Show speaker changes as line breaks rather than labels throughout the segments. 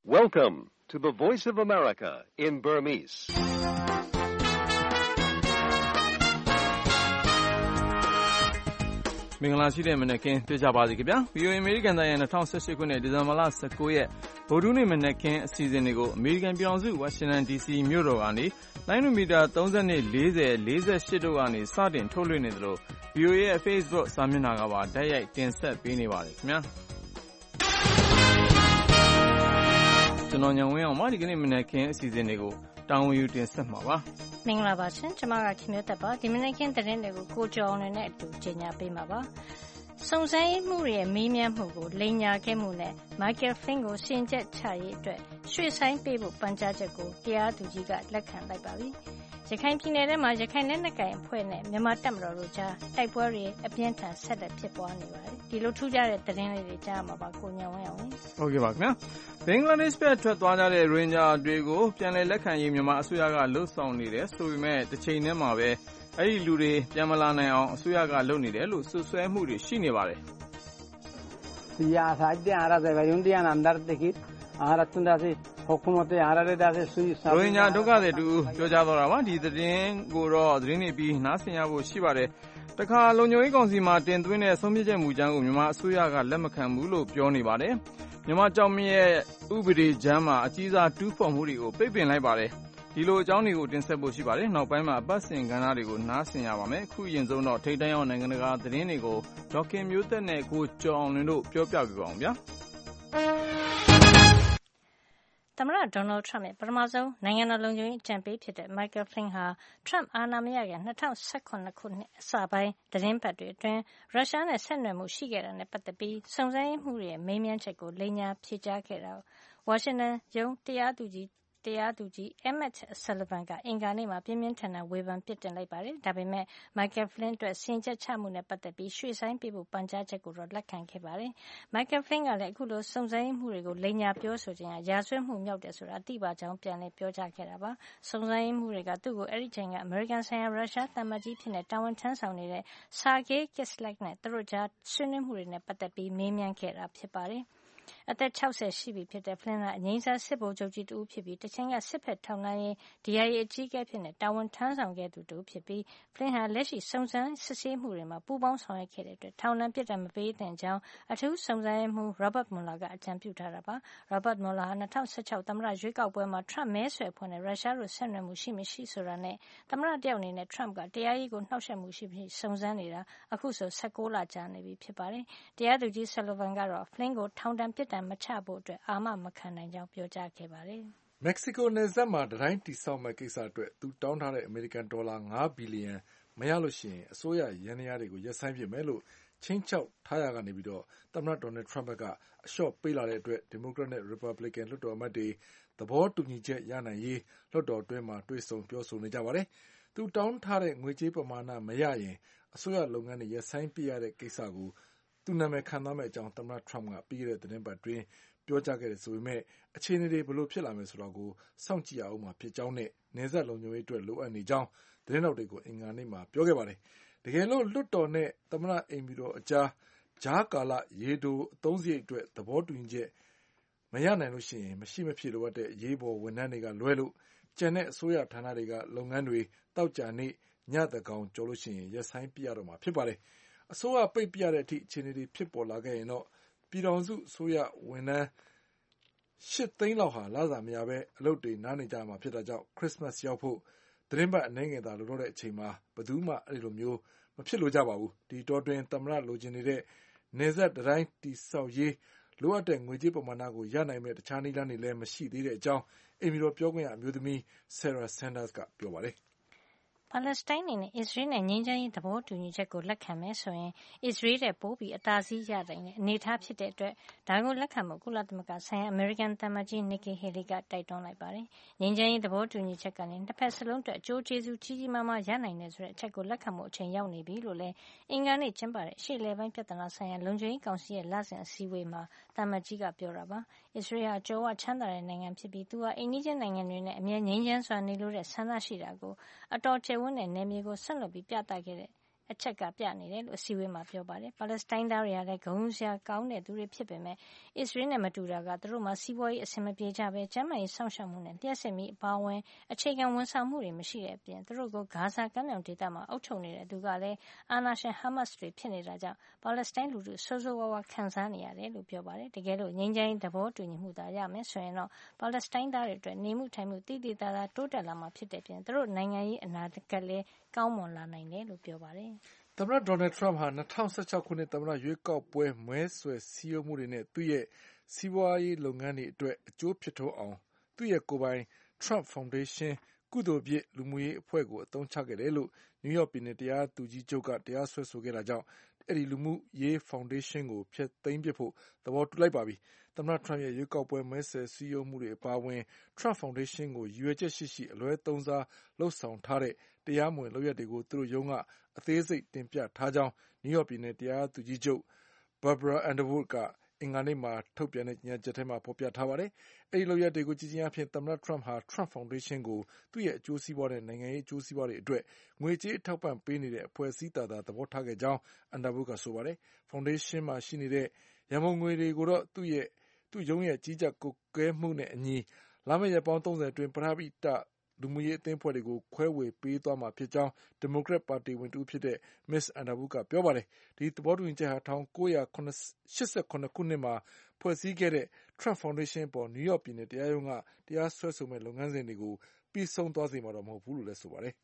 Welcome to the Voice of America in Burmese.
။မင်္ဂလာရှိတဲ့မနက်ခင်းပြကြပါစီခင်ဗျာ။ VOA အမေရိကန်တိုင်းရဲ့2018ခုနှစ်ဒီဇင်ဘာလ19ရက်ဗုဒ္ဓနေ့မနက်ခင်းအစီအစဉ်တွေကိုအမေရိကန်ပြည်ထောင်စုဝါရှင်တန် DC မြို့တော်ကနေလိုင်းနိုမီတာ30နဲ့40 48တို့ကနေစတင်ထုတ်လွှင့်နေသလို VOA ရဲ့ Facebook စာမျက်နှာကပါတိုက်ရိုက်တင်ဆက်ပေးနေပါတယ်ခင်ဗျာ။ကျွန်တော်ညဝင်းအောင်ပါဒီကနေ့မနက်ခင်းအစီအစဉ်တွေကိုတာဝန်ယူတင်ဆက်မှာပါ
မင်္ဂလာပါရှင်ကျွန်မကခင်မျိုးသက်ပါဒီမနေ့ကင်းသတင်းတွေကိုကိုကျော်အောင်နဲ့အတူကြေညာပေးမှာပါစုံစမ်းမှုရဲ့မေးမြန်းမှုကိုလိမ်ညာခဲ့မှုနဲ့ Michael Flynn ကိုရှင်းချက်ချရေးအတွက်ရွှေ့ဆိုင်းပေးဖို့ပန်ကြားချက်ကိုတရားသူကြီးကလက်ခံလိုက်ပါပြီရခိုင်ပြည်နယ်ထဲမှာရခိုင်လက်နက်ကိုင်အဖွဲ့နဲ့မြန်မာတပ်မတော်တို့ကြားတိုက်ပွဲတွေအပြင်းထန်ဆက်လက်ဖြစ်ပွားနေပါတယ်ဒီလိုထူးခြားတဲ့သတင်းလေးတွေကြားမှာပါကိုညောင်းဝင်းအောင်
ဟုတ်ကဲ့ပါခင်ဗျာဘင်္ဂလားဒေ့ရှ်ဘက်ထွက်သွားကြတဲ့ရိုဟင်ဂျာတွေကိုပြန်လည်လက်ခံရေးမြန်မာအစိုးရကလှုံ့ဆော်နေတယ်ဆိုပေမဲ့တစ်ချိန်တည်းမှာပဲအဲ့ဒီလူတွေပြန်မလာနိုင်အောင်အစိုးရကလုပ်နေတယ်လို့စွပ်စွဲမှုတွေရှိနေပါတယ်ရိုဟင်ဂျာဒုက္ခသည်တူပြောကြားတော့တာပါဒီသတင်းကိုတော့သတင်းတွေပြီးနားဆင်ရဖို့ရှိပါတယ်တခါလုံခြုံရေးကောင်စီမှာတင်သွင်းတဲ့ဆုံးဖြတ်ချက်မူကြမ်းကိုမြန်မာအစိုးရကလက်မခံဘူးလို့ပြောနေပါတယ်မြန်မာကြောင့်မြရဲ့ဥပဒေကြမ်းမှာအကြီးစားတူးဖော်မှုတွေကိုပိတ်ပင်လိုက်ပါတယ်ဒီလိုအကြောင်းတွေကိုတင်ဆက်ဖို့ရှိပါတယ်နောက်ပိုင်းမှာအပတ်စဉ်ကဏ္ဍတွေကိုနားဆင်ရပါမယ်အခုရင်ဆုံးတော့ထိပ်တန်းရောက်နိုင်ငံတကာသတင်းတွေကိုဒေါက်ခင်မျိုးသက်နဲ့ကိုကျော်အောင်လွင်တို့ပြောပြပေးပါအောင်ဗျာ
သမ္မတဒေါ်နယ်ထရမ့်ရဲ့ပထမဆုံးနိုင်ငံတော်လုံခြုံရေးအကြံပေးဖြစ်တဲ့ Michael Flynn ဟာထရမ့်အာဏာမရခင်2018ခုနှစ်အစပိုင်းသတင်းပတ်တွေအတွင်းရုရှားနဲ့ဆက်နွယ်မှုရှိခဲ့တာနဲ့ပတ်သက်ပြီးစုံစမ်းရေးမှူးတွေရဲ့မေးမြန်းချက်ကိုလိမ်ညာဖြေကြားခဲ့တာဝါရှင်တန်ရုံးတရားသူကြီးEmmett Sullivan ကအင်္ဂါနေ့မှာပြင်းပြင်းထန်ထန်ဝေဖန်ပြစ်တင်လိုက်ပါတယ်။ဒါပေမဲ့ Michael Flynn အတွက်စီရင်ချက်ချမှုနဲ့ပတ်သက်ပြီးရွှေ့ဆိုင်းပေးဖို့ပန်ကြားချက်ကိုတော့လက်ခံခဲ့ပါတယ်။ Michael Flynn ကလည်းအခုလိုစုံစမ်းရေးမှုတွေကိုလိမ်ညာပြောဆိုခြင်းဟာရာဇဝတ်မှုမြောက်တယ်ဆိုတာအသိပါကြောင်းပြန်လည်ပြောကြားခဲ့တာပါ။စုံစမ်းရေးမှုတွေကသူ့ကိုအဲ့ဒီချိန်ကအမေရိကန်ဆိုင်ရာရုရှားသံအမတ်ကြီးဖြစ်တဲ့တာဝန်ထမ်းဆောင်နေတဲ့ Sergei Kislyak နဲ့သူတို့ကြားဆွေးနွေးမှုတွေနဲ့ပတ်သက်ပြီးမေးမြန်းခဲ့တာဖြစ်ပါတယ်။အသက်60ရှိပြီဖြစ်တဲ့ Flynn ကအငြိမ်းစားစစ်ဗိုလ်ချုပ်ကြီးတဦးဖြစ်ပြီးတချိန်ကစစ်ဖက်ထောက်လှမ်းရေး DIA အကြီးအကဲဖြစ်နေတာဝန်ထမ်းဆောင်ခဲ့သူတဦးဖြစ်ပြီး Flynn ဟာလက်ရှိစုံစမ်းစစ်ဆေးမှုတွေမှာပူးပေါင်းဆောင်ရွက်ခဲ့တဲ့အတွက်ထောင်ဒဏ်ပြစ်ဒဏ်မပေးသင့်ကြောင်းအထူးစုံစမ်းရေးမှူး Robert Mueller ကအကြံပြုထားတာပါ။ Robert Mueller ဟာ2016သမ္မတရွေးကောက်ပွဲမှာ Trump မဲဆွယ်အဖွဲ့နဲ့ရုရှားတို့ဆက်နွယ်မှုရှိမရှိဆိုတာနဲ့သမ္မတတယောက်အနေနဲ့ Trump ကတရားရေးကိုနှောက်ယှက်မှုရှိမရှိစုံစမ်းနေတာအခုဆို16လကြာနေပြီဖြစ်ပါတယ်။တရားသူကြီး Sullivan ကတော့ Flynn ကိုထောင်ဒဏ်ပြစ်ဒဏ်မချဖို့အတွက်အာမမခံနိုင်ကြောင်းပြောကြားခဲ့ပါတယ်
။မက္ကဆီကိုနယ်စပ်မှာတံတိုင်းတည်ဆောက်မဲ့ကိစ္စအတွက်သူတောင်းထားတဲ့အမေရိကန်ဒေါ်လာ9ဘီလီယံမရလို့ရှိရင်အစိုးရရန်ရာတွေကိုရပ်ဆိုင်းပစ်မယ်လို့ချင်းချောက်ထားရကနေပြီးတော့သမ္မတဒေါ်နယ်ထရမ့်ကအလျှော့ပေးလာတဲ့အတွက်ဒီမိုကရက်နဲ့ရီပတ်ဘလစ်ကန်လွှတ်တော်အမတ်တွေသဘောတူညီချက်ရနိုင်ရေးလွှတ်တော်အတွင်းမှာတွေ့ဆုံပြောဆိုနေကြပါတယ်။သူတောင်းထားတဲ့ငွေကြေးပမာဏမရရင်အစိုးရလုပ်ငန်းတွေရပ်ဆိုင်းပစ်ရတဲ့ကိစ္စကိုသူနာမည်ခံသွားမယ့်အကြောင်းသမ္မတထရမ့်ကပြီးခဲ့တဲ့သတင်းပတ်တွင်ပြောကြားခဲ့တယ်ဆိုပေမဲ့အခြေအနေတွေဘယ်လိုဖြစ်လာမယ်ဆိုတာကိုစောင့်ကြည့်ရအောင်မှာဖြစ်ကြောင်းနဲ့နယ်စပ်လုံခြုံရေးအတွက်လိုအပ်နေကြောင်းသတင်းတော်တွေကိုအင်္ဂါနေ့မှာပြောခဲ့ပါတယ်။တကယ်လို့လွှတ်တော်နဲ့သမ္မတအိမ်ဖြူတော်အကြားကာလရေတိုအသုံးစရိတ်အတွက်သဘောတူညီချက်မရနိုင်လို့ရှိရင်မရှိမဖြစ်လိုအပ်တဲ့ရေးပေါ်ဝန်ထမ်းတွေကလွဲလို့ကျန်တဲ့အစိုးရဌာနတွေကလုပ်ငန်းတွေတောက်ကြနေ့ညတကောင်ကြော်လို့ရှိရင်ရပ်ဆိုင်းပြရတော့မှာဖြစ်ပါတယ်။အစိုးရပိတ်ပြရတဲ့အထိအခြေအနေတွေဖြစ်ပေါ်လာခဲ့ရင်တော့ပြည်ထောင်စုအစိုးရဝန်ထမ်း8သိန်းလောက်ဟာလစာမရဘဲအလုပ်တွေနားနေကြမှာဖြစ်တာကြောင့်ခရစ်မတ်ရောက်ဖို့သတင်းပတ်အနေငယ်သာလိုတော့တဲ့အချိန်မှာဘယ်သူမှအဲ့လိုမျိုးမဖြစ်လို့ကြပါဘူးဒီတော့တွင်သမ္မတလိုချင်နေတဲ့နေဆက်တိုင်းတိဆောက်ရေးလိုအပ်တဲ့ငွေကြေးပမာဏကိုရနိုင်မဲ့တခြားနည်းလမ်းတွေလည်းမရှိသေးတဲ့အကြောင်းအိမ်ဖြူတော်ပြောခွင့်ရအမျိုးသမီး Sarah Sanders ကပြောပါတယ်
ပါလက်စတိုင်းနဲ့အစ္စရေးနဲ့ငြိမ်းချမ်းရေးသဘောတူညီချက်ကိုလက်ခံမယ်ဆိုရင်အစ္စရေးတဲ့ပိုပြီးအသာစီးရတဲ့အနေအထားဖြစ်တဲ့အတွက်ဒါကိုလက်ခံဖို့ကုလသမဂ္ဂဆိုင်ရာအမေရိကန်သံအမတ်ကြီး Nikki Haley ကတိုက်တွန်းလိုက်ပါတယ်။ငြိမ်းချမ်းရေးသဘောတူညီချက်ကနေနှစ်ဖက်စလုံးအတွက်အကျိုးကျေးဇူးကြီးကြီးမားမားရနိုင်တယ်ဆိုတဲ့အချက်ကိုလက်ခံဖို့အချိန်ရောက်နေပြီလို့လည်းအင်္ဂါနေ့ကျင်းပတဲ့အရှေ့အလယ်ပိုင်းပြဿနာဆိုင်ရာလုံခြုံရေးကောင်စီရဲ့လစဉ်အစည်းအဝေးမှာသံအမတ်ကြီးကပြောတာပါ။အစ္စရေးဟာကြွယ်ဝချမ်းသာတဲ့နိုင်ငံဖြစ်ပြီးသူဟာအိမ်နီးချင်းနိုင်ငံတွေနဲ့အမြဲငြိမ်းချမ်းစွာနေလို့တဲ့ဆန္ဒရှိတာကိုအတော်ကျယ်ဝန်းတဲ့နယ်မြေကိုဆက်လက်ပြီးပြသခဲ့တဲ့အချက်ကပြနေတယ်လို့အစည်းအဝေးမှာပြောပါတယ်။ပါလက်စတိုင်းသားတွေကလည်းဂုဏ်စရာကောင်းတဲ့သူတွေဖြစ်ပေမဲ့အစ္စရေးနဲ့မတူတာကသူတို့မှာစီးပွားရေးအဆင်မပြေကြပဲကျန်းမာရေးစောင့်ရှောက်မှုနဲ့လျှက်စစ်မီးအပါအဝင်အခြေခံဝန်ဆောင်မှုတွေမရှိတဲ့အပြင်သူတို့ကိုဂါဇာကမ်းမြောင်ဒေသမှာအုပ်ချုပ်နေတဲ့သူကလည်းအာဏာရှင်ဟာမတ်စ်တွေဖြစ်နေတာကြောင့်ပါလက်စတိုင်းလူထုဆိုးဆိုးဝါးဝါခံစားနေရတယ်လို့ပြောပါတယ်။တကယ်လို့ငြိမ်းချမ်းရေးသဘောတူညီမှုသာရမယ်ဆိုရင်တော့ပါလက်စတိုင်းသားတွေအတွက်နေမှုထိုင်မှုသိသိသာသာတိုးတက်လာမှာဖြစ်တဲ့အပြင်သူတို့နိုင်ငံရေးအနာဂတ်လည်းကောင်းမွန်လာနိုင်တယ်လို့ပြောပါတယ်
။သမ္မတဒေါ်နယ်ထရမ့်ဟာ2016ခုနှစ်သမ္မတရွေးကောက်ပွဲမဲဆွယ်စည်းရုံးမှုတွေနဲ့သူ့ရဲ့စီးပွားရေးလုပ်ငန်းတွေအတွက်အကျိုးဖြစ်ထွန်းအောင်သူ့ရဲ့ကိုယ်ပိုင် Trump Foundation ကုသိုလ်ဖြစ်လူမှုရေးအဖွဲ့ကိုအသုံးချခဲ့တယ်လို့နယူးယောက်ပြည်နယ်တရားသူကြီးချုပ်ကတရားစွဲဆိုခဲ့တာကြောင့်အဲဒီလူမှုရေးဖောင်ဒေးရှင်းကိုဖျက်သိမ်းပစ်ဖို့သဘောတူလိုက်ပါပြီ။သမ္မတထရမ့်ရဲ့ရွေးကောက်ပွဲမဲဆွယ်စည်းရုံးမှုတွေအပါအဝင် Trump Foundation ကိုရည်ရွယ်ချက်ရှိအလွဲသုံးစားလုပ်ဆောင်ထားတဲ့တရားမဝင်လုပ်ရပ်တွေကိုသူတို့ရုံးကအသေးစိတ်တင်ပြထားကြောင်းနယူးယောက်ပြည်နယ်တရားသူကြီးချုပ် Barbara Underwood ကအင်္ဂါနေ့မှာထုတ်ပြန်တဲ့ကြေညာချက်ထဲမှာဖေါ်ပြထားပါတယ်။အဲဒီလုပ်ရပ်တွေကိုကြည့်ခြင်းအပြင်သမ္မတထရမ့်ဟာ Trump Foundation ကိုသူ့ရဲ့အကျိုးစီးပွားနဲ့နိုင်ငံရေးအကျိုးစီးပွားတွေအတွက်ငွေကြေးအထောက်ပံ့ပေးနေတဲ့အဖွဲ့အစည်းသာသဘောထားခဲ့ကြောင်း Underwood ကဆိုပါတယ်။ Foundation မှာရှိနေတဲ့ရန်ပုံငွေတွေကိုတော့သူ့ရုံးရဲ့ကြီးကြပ်ကွပ်ကဲမှုနဲ့အညီလာမယ့်ရက်ပေါင်း30အတွင်းပရဟိတလူမှုရေးအသင်းအဖွဲ့တွေကိုခွဲဝေပေးသွားမှာဖြစ်ကြောင်းဒီမိုကရက်ပါတီဝင်တဦးဖြစ်တဲ့ Ms. Underwood ကပြောပါတယ်။ဒီသဘောတူညီချက်ဟာ1987ခုနှစ်မှာဖွဲ့စည်းခဲ့တဲ့ Trump Foundation အပေါ်နယူးယောက်ပြည်နယ်တရားရုံးကတရားစွဲဆိုမယ့်လုပ်ငန်းစဉ်တွေကိုပြီးဆုံးသွားစေမှာတော့မဟုတ်ဘူးလို့လည်းဆိုပါတယ်။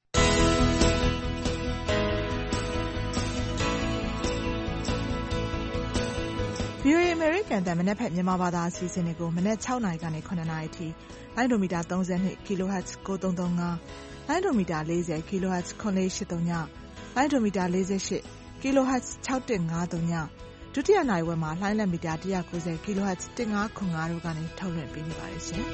VOA အမေရိကန်အသံမနက်ဖြန်မြန်မာဘာသာအစီအစဉ်တွေကိုမနက်6နာရီကနေ9နာရီထိလိုင်းဒိုမီတာ32 kHz 9335လိုင်းဒိုမီတာ40 kHz 9839လိုင်းဒိုမီတာ48 kHz 6153ဒုတိယနာရီဝက်မှာလိုင်းလက်မီတာ190 kHz 1505တို့ကနေထုတ်လွှင့်ပေးနေပါတယ်ရှင်။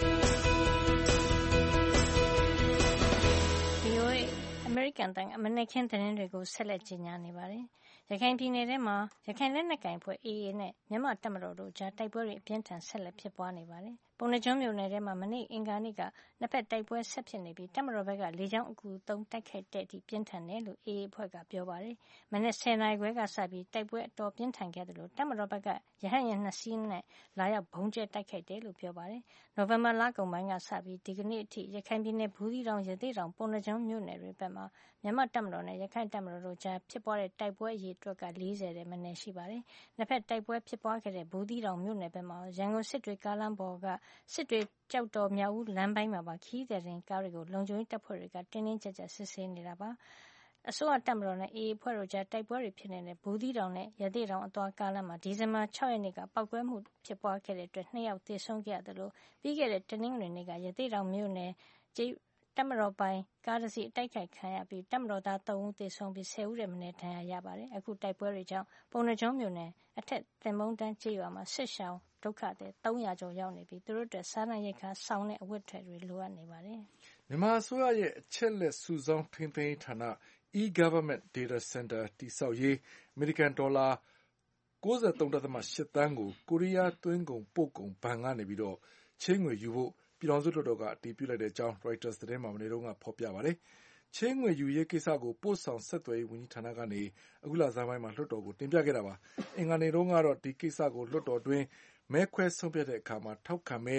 VOA အမေရိကန်အသံမနက်ခင်းသတင်းတွေကိုဆက်လက်ကြီးညာနေပါတယ်။ရခိုင်ပြည်နယ်ထဲမှာရခိုင်လက်နက်ကိုင်အဖွဲ့ AA နဲ့မြန်မာ့တပ်မတော်တို့ကြားတိုက်ပွဲတွေအပြင်းထန်ဆက်လက်ဖြစ်ပွားနေပါတယ်။ပုဏ္ဏားကျွန်းမြို့နယ်ထဲမှာမနေ့အင်္ဂါနေ့ကနှစ်ဖက်တိုက်ပွဲဆက်ဖြစ်နေပြီးတပ်မတော်ဘက်ကလေကြောင်းအကူသုံးတိုက်ခိုက်တဲ့အထိပြင်းထန်တယ်လို့ AA အဖွဲ့ကပြောပါတယ်။မနေ့10နာရီခွဲကစပြီးတိုက်ပွဲအတော်ပြင်းထန်ခဲ့တယ်လို့တပ်မတော်ဘက်ကရဟတ်ယာဉ်2စီးနဲ့လာရောက်ဘုံကျဲတိုက်ခိုက်တယ်လို့ပြောပါတယ်။နိုဝင်ဘာလကုန်ပိုင်းကစပြီးဒီကနေ့အထိရခိုင်ပြည်နယ်ဘူးသီးတောင်ရသေ့တောင်ပုဏ္ဏားကျွန်းမြို့နယ်တွေဘက်မှာမြန်မာ့တပ်မတော်နဲ့ရခိုင်တပ်မတော်တို့ကြားဖြစ်ပွားတဲ့တိုက်ပွဲအရေအတွက်က40တဲ့မနည်းရှိပါတယ်။နှစ်ဖက်တိုက်ပွဲဖြစ်ပွားခဲ့တဲ့ဘူးသီးတောင်မြို့နယ်ဘက်မှာရန်ကုန်စစ်တွေကားလမ်းပေါ်ကစစ်တွေကြောက်တော်မြောက်ဦးလမ်းပိုင်းမှာပါခီးသည်တင်ကားတွေကိုလုံခြုံရေးတပ်ဖွဲ့တွေကတင်းတင်းကြပ်ကြပ်စစ်ဆေးနေတာပါ။အစိုးရတပ်မတော်နဲ့ AA အဖွဲ့တို့ကြားတိုက်ပွဲတွေဖြစ်နေတဲ့ဘူးသီးတောင်နဲ့ရသေ့တောင်အသွားကားလမ်းမှာဒီဇင်ဘာ6ရက်နေ့ကပောက်ကွဲမှုဖြစ်ပွားခဲ့တဲ့အတွက်2ယောက်သေဆုံးခဲ့ရတယ်လို့ပြီးခဲ့တဲ့တနင်္ဂနွေနေ့ကရသေ့တောင်မြို့နယ်တပ်မတော်ပိုင်ကားတစ်စီးအတိုက်ခိုက်ခံရပြီးတပ်မတော်သား3ဦးသေဆုံးပြီး10ဦးထက်မနည်းဒဏ်ရာရပါတယ်။အခုတိုက်ပွဲတွေကြောင့်ပုဏ္ဏားကျွန်းမြို့နယ်အထက်သင်္ဘုန်းတန်းကျေးရွာမှာစစ်ရှောင်ဒုက္ခသည်300ကျော်ရောက်နေပြီးသူတို့အတွက်စားနပ်ရိက္ခာစောင်နဲ့အဝတ်အထည်တွေလိုအပ်နေပါတယ်
။မြန်မာအစိုးရရဲ့အချက်လက်စုဆောင်းထိန်းသိမ်းဌာန e-Government Data Center တည်ဆောက်ရေးအမေရိကန်ဒေါ်လာ93.8 သန်းကိုကိုရီးယားသွင်းကုန်ပို့ကုန်ဘဏ်ကနေချေးငွေယူဖို့ပြည်ထောင်စုလွှတ်တော်ကအတည်ပြုလိုက်တဲ့အကြောင်း Reuters သတင်းမှာမနေ့ကဖေါ်ပြပါတယ်။ချေးငွေယူရေးကိစ္စကိုပို့ဆောင်ဆက်သွယ်ရေးဝန်ကြီးဌာနကနေအခုလဆန်းပိုင်းမှာလွှတ်တော်ကိုတင်ပြခဲ့တာပါ။အင်္ဂါနေ့တုန်းကတော့ဒီကိစ္စကိုလွှတ်တော်တွင်းမဲခွဲဆုံးဖြတ်တဲ့အခါမှာထောက်ခံမဲ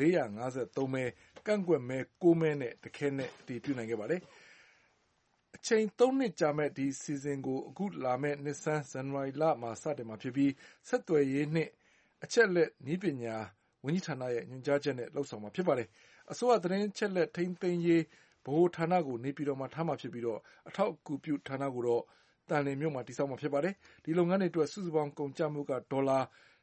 453မဲကန့်ကွက်မဲ9မဲနဲ့တခဲနက်အတည်ပြုနိုင်ခဲ့ပါတယ်။အချိန်3နှစ်ကြာမဲ့ဒီအစီအစဉ်ကိုအခုလာမယ့်နှစ်ဆန်းဇန်နဝါရီလမှာစတင်မှာဖြစ်ပြီးဆက်သွယ်ရေးနှင့်အချက်လက်နည်းပညာဝန်ကြီးဌာနရဲ့ညွှန်ကြားချက်နဲ့လုပ်ဆောင်မှာဖြစ်ပါတယ်။အစိုးရသတင်းအချက်လက်ထိန်းသိမ်းရေးဗဟိုဌာနကိုနေပြည်တော်မှာထားမှာဖြစ်ပြီးအထောက်အကူပြုဌာနကိုတော့သန်လျင်မြို့မှာတည်ဆောက်မှာဖြစ်ပါတယ်။ဒီလုပ်ငန်းတွေအတွက်စုစုပေါင်းကုန်ကျမှုကဒေါ်လာ